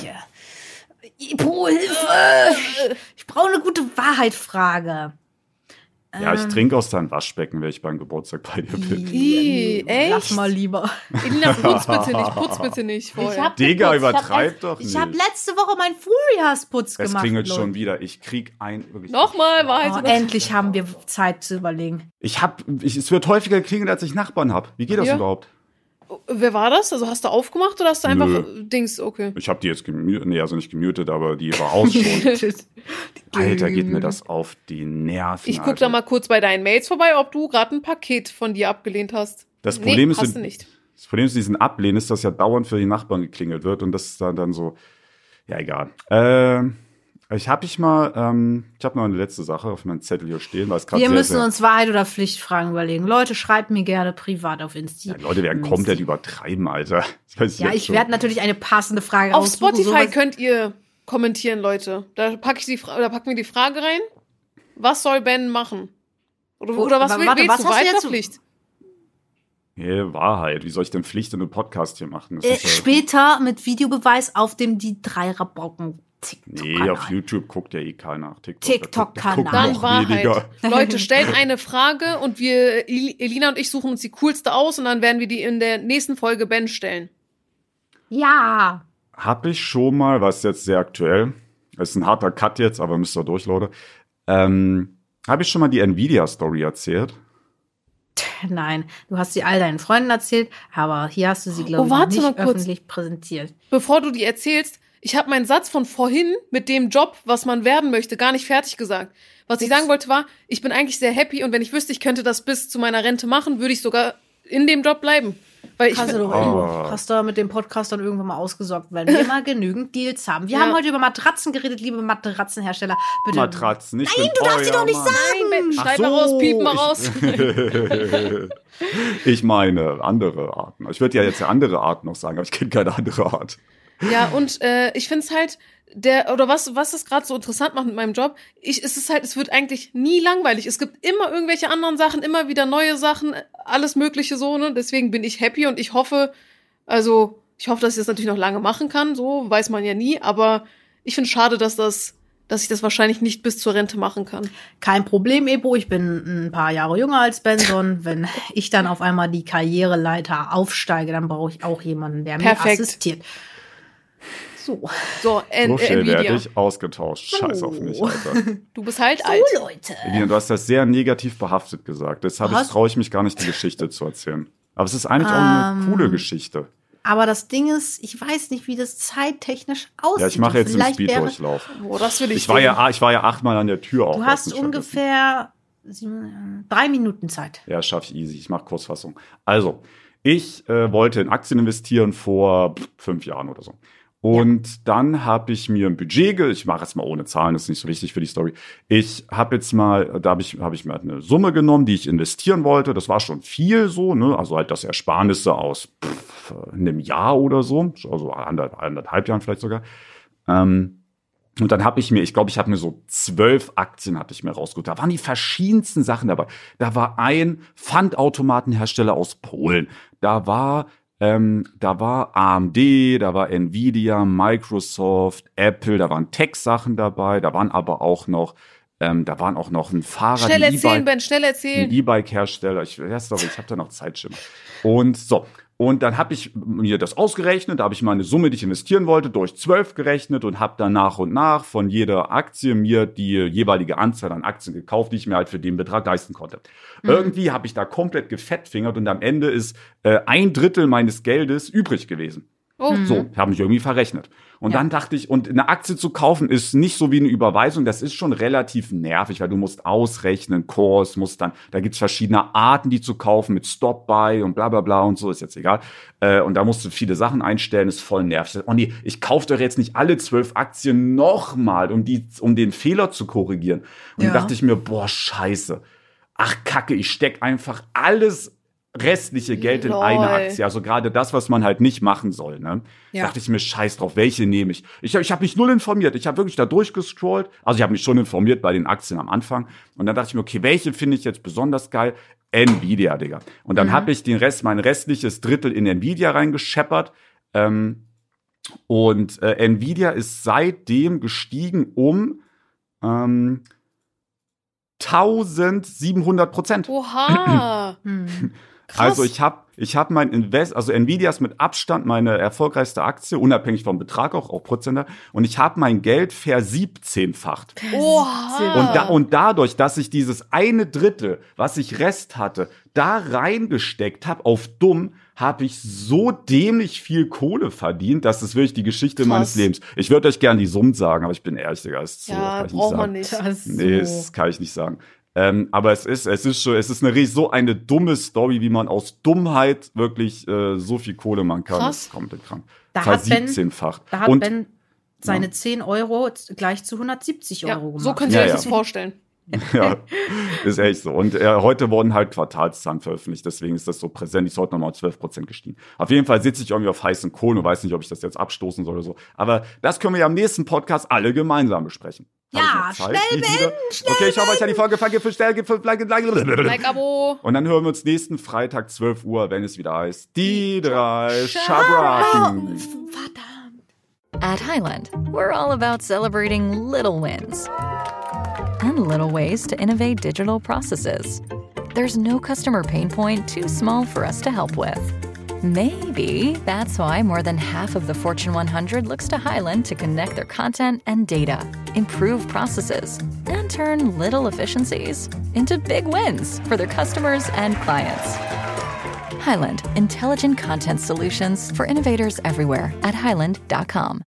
Ipo, Hilfe! Ich brauche eine gute Wahrheitfrage. Ja, ich Ähm. trinke aus deinem Waschbecken, wenn ich beim Geburtstag bei dir bin. Ih, echt? Lass mal lieber. Elina, putz bitte nicht, putz bitte nicht vorher. hab Digga, geputzt. übertreib ich hab, doch Ich habe nicht. letzte Woche meinen Frühjahrsputz Es gemacht. klingelt Leute. schon wieder. Ich krieg ein wirklich. Nochmal, Wahrheit Oh, oder endlich haben wir Zeit zu überlegen. Ich hab, ich, es wird häufiger klingen, als ich Nachbarn hab. Wie geht das Ja. überhaupt? Wer war das? Also hast du aufgemacht oder hast du einfach Nö. äh, Dings, okay. Ich habe die jetzt gemutet, nee, also nicht gemutet, aber die war aus schon. Alter, geht mir das auf die Nerven. Ich guck Alter. da mal kurz bei deinen Mails vorbei, ob du gerade ein Paket von dir abgelehnt hast. Das Nee, Problem ist, hast du nicht. Das Problem ist, diesen Ablehnen ist, dass ja dauernd für die Nachbarn geklingelt wird und das ist dann, dann so, ja, egal. Ähm, ich habe ich mal, ähm, ich habe noch eine letzte Sache auf meinem Zettel hier stehen, weil es gerade Wir sehr, müssen sehr, uns Wahrheit oder Pflichtfragen überlegen. Leute, schreibt mir gerne privat auf Insta. ja, Leute werden komplett übertreiben, Alter. Das weiß Ja, jetzt ich schon. werde natürlich eine passende Frage Auf raussuchen. Spotify sowas- könnt ihr kommentieren, Leute. Da packe ich die Fra da packen wir die Frage rein. Was soll Ben machen? Oder, Wo- oder was aber will, warte, willst was du? hast du Wahrheit jetzt- oder Pflicht? Nee, Wahrheit. Wie soll ich denn Pflicht in einem Podcast hier machen? Das Äh, ist ja- später mit Videobeweis auf dem die Dreierbrocken Nee, auf TikTok-Kanal. YouTube guckt ja eh keiner. TikTok, TikTok-Kanal. da guckt Dann noch Wahrheit. weniger. Leute, stellt eine Frage und wir, El- Elina und ich suchen uns die coolste aus und dann werden wir die in der nächsten Folge Ben stellen. Ja. Hab ich schon mal, was jetzt sehr aktuell, das ist ein harter Cut jetzt, aber müsst ihr durch, Leute. Ähm, habe ich schon mal die Nvidia-Story erzählt? Nein, du hast sie all deinen Freunden erzählt, aber hier hast du sie, glaube Oh, ich, warte nicht mal kurz. öffentlich präsentiert. Bevor du die erzählst, ich habe meinen Satz von vorhin mit dem Job, was man werden möchte, gar nicht fertig gesagt. Was ich sagen wollte war, ich bin eigentlich sehr happy und wenn ich wüsste, ich könnte das bis zu meiner Rente machen, würde ich sogar in dem Job bleiben. Weil ich Hast du doch Oh. irgendwo, hast du mit dem Podcast dann irgendwann mal ausgesorgt, wenn wir mal genügend Deals haben. Wir Ja. haben heute über Matratzen geredet, liebe Matratzenhersteller. Bitte. Matratzen. Ich Nein, bin du darfst die euer doch nicht Mann. sagen. Nein, Ben, Ach schneid so, mal raus, piep mal ich- raus. Ich meine andere Arten. Ich würde ja jetzt ja andere Arten noch sagen, aber ich kenne keine andere Art. Ja, und äh, ich find's halt, der, oder was, was das gerade so interessant macht mit meinem Job, ich, es ist halt, es wird eigentlich nie langweilig. Es gibt immer irgendwelche anderen Sachen, immer wieder neue Sachen, alles Mögliche so, ne? Deswegen bin ich happy und ich hoffe, also, ich hoffe, dass ich das natürlich noch lange machen kann, so, weiß man ja nie, aber ich finde schade, dass das, dass ich das wahrscheinlich nicht bis zur Rente machen kann. Kein Problem, Ebo. Ich bin ein paar Jahre jünger als Benson. Wenn ich dann auf einmal die Karriereleiter aufsteige, dann brauche ich auch jemanden, der Perfekt. mir assistiert. So. So, en- So schnell Nvidia. werde ich ausgetauscht. Scheiß auf mich, Alter. Du bist halt alt. So, Leute. Elina, du hast das sehr negativ behaftet gesagt. Deshalb Was? traue ich mich gar nicht, die Geschichte zu erzählen. Aber es ist eigentlich auch eine Ähm, coole Geschichte. Aber das Ding ist, ich weiß nicht, wie das zeittechnisch aussieht. Ja, ich mache jetzt einen Vielleicht wäre- Speeddurchlauf. Boah, das will ich Ich war sehen. ja, ich war ja achtmal an der Tür auch. Du was hast nicht vergessen. ungefähr sieben, drei Minuten Zeit. Ja, schaffe ich easy. Ich mache Kurzfassung. Also, ich äh, wollte in Aktien investieren vor pff, fünf Jahren oder so. Und dann habe ich mir ein Budget, ge ich mache jetzt mal ohne Zahlen, das ist nicht so wichtig für die Story. Ich habe jetzt mal, da habe ich, hab ich mir halt eine Summe genommen, die ich investieren wollte. Das war schon viel so, ne? Also halt das Ersparnisse aus pff, einem Jahr oder so, also anderthalb, anderthalb Jahren vielleicht sogar. Ähm, Und dann habe ich mir, ich glaube, ich habe mir so zwölf Aktien hatte ich mir rausgeholt. Da waren die verschiedensten Sachen dabei. Da war ein Pfandautomatenhersteller aus Polen. Da war, ähm, da war A M D, da war Nvidia, Microsoft, Apple. Da waren Tech-Sachen dabei. Da waren aber auch noch, ähm, da waren auch noch ein Fahrrad, Schnell ein erzählen, E-Bike- Ben, schnell ein erzählen. E-Bike-Hersteller. Ich, ja, sorry, ich habe da noch Zeitschimmer. Und so. Und dann habe ich mir das ausgerechnet, da habe ich meine Summe, die ich investieren wollte, durch zwölf gerechnet und habe dann nach und nach von jeder Aktie mir die jeweilige Anzahl an Aktien gekauft, die ich mir halt für den Betrag leisten konnte. Mhm. Irgendwie habe ich da komplett gefettfingert und am Ende ist äh, ein Drittel meines Geldes übrig gewesen. Oh. So, habe mich irgendwie verrechnet. Und Ja. dann dachte ich, und eine Aktie zu kaufen ist nicht so wie eine Überweisung, das ist schon relativ nervig, weil du musst ausrechnen, Kurs, musst dann, da gibt's verschiedene Arten, die zu kaufen mit Stop-Buy und bla bla bla und so, ist jetzt egal. Äh, und da musst du viele Sachen einstellen, ist voll nervig. Ich dachte, oh nee, ich kaufe doch jetzt nicht alle zwölf Aktien nochmal, um die, um den Fehler zu korrigieren. Und Ja. dann dachte ich mir, boah, scheiße. Ach Kacke, ich steck einfach alles restliche Geld in Lol. eine Aktie. Also gerade das, was man halt nicht machen soll. Ne? Ja. Dachte ich mir, scheiß drauf, welche nehme ich? Ich, ich habe mich null informiert. Ich habe wirklich da durchgescrollt. Also ich habe mich schon informiert bei den Aktien am Anfang. Und dann dachte ich mir, okay, welche finde ich jetzt besonders geil? Nvidia, Digga. Und dann Mhm. habe ich den Rest, mein restliches Drittel in Nvidia reingescheppert. Ähm, und äh, Nvidia ist seitdem gestiegen um ähm, eintausendsiebenhundert Prozent. Oha. Hm. Krass. Also ich habe ich hab mein Invest, also Nvidia ist mit Abstand meine erfolgreichste Aktie, unabhängig vom Betrag auch, auch Prozenter. Und ich habe mein Geld versiebzehnfacht. Oha. Und, da, und dadurch, dass ich dieses eine Drittel, was ich Rest hatte, da reingesteckt habe auf dumm, habe ich so dämlich viel Kohle verdient, dass es wirklich die Geschichte Krass. meines Lebens. Ich würde euch gerne die Summen sagen, aber ich bin ehrlich, Digga, ist so, Ja, kann ich nicht braucht sagen. man nicht. Das Nee, so. das kann ich nicht sagen. Ähm, aber es ist, es ist schon, es ist eine ri- so eine dumme Story, wie man aus Dummheit wirklich äh, so viel Kohle machen kann. Krass. Das ist komplett krank. Da hat Ben- Versiebzehnfacht. Da hat Und Ben seine zehn Euro gleich zu hundertsiebzig Ja, Euro gemacht. so könnt ihr Ja, euch ja. das vorstellen. ja, ist echt so. Und äh, heute wurden halt Quartalszahlen veröffentlicht, deswegen ist das so präsent. Ich sollte nochmal zwölf Prozent gestiegen. Auf jeden Fall sitze ich irgendwie auf heißen Kohlen und weiß nicht, ob ich das jetzt abstoßen soll oder so. Aber das können wir ja im nächsten Podcast alle gemeinsam besprechen. Hab Ja, ich noch Zeit? schnell, Geht wieder? Okay, ich hoffe, euch hat die Folge gefallen. Für Stelle, für like, like, Like, Abo. Und dann hören wir uns nächsten Freitag zwölf Uhr, wenn es wieder heißt, die drei Schabraken. Verdammt. At Highland, we're all about celebrating little wins and little ways to innovate digital processes. There's no customer pain point too small for us to help with. Maybe that's why more than half of the Fortune one hundred looks to Highland to connect their content and data, improve processes, and turn little efficiencies into big wins for their customers and clients. Highland, intelligent content solutions for innovators everywhere at highland dot com.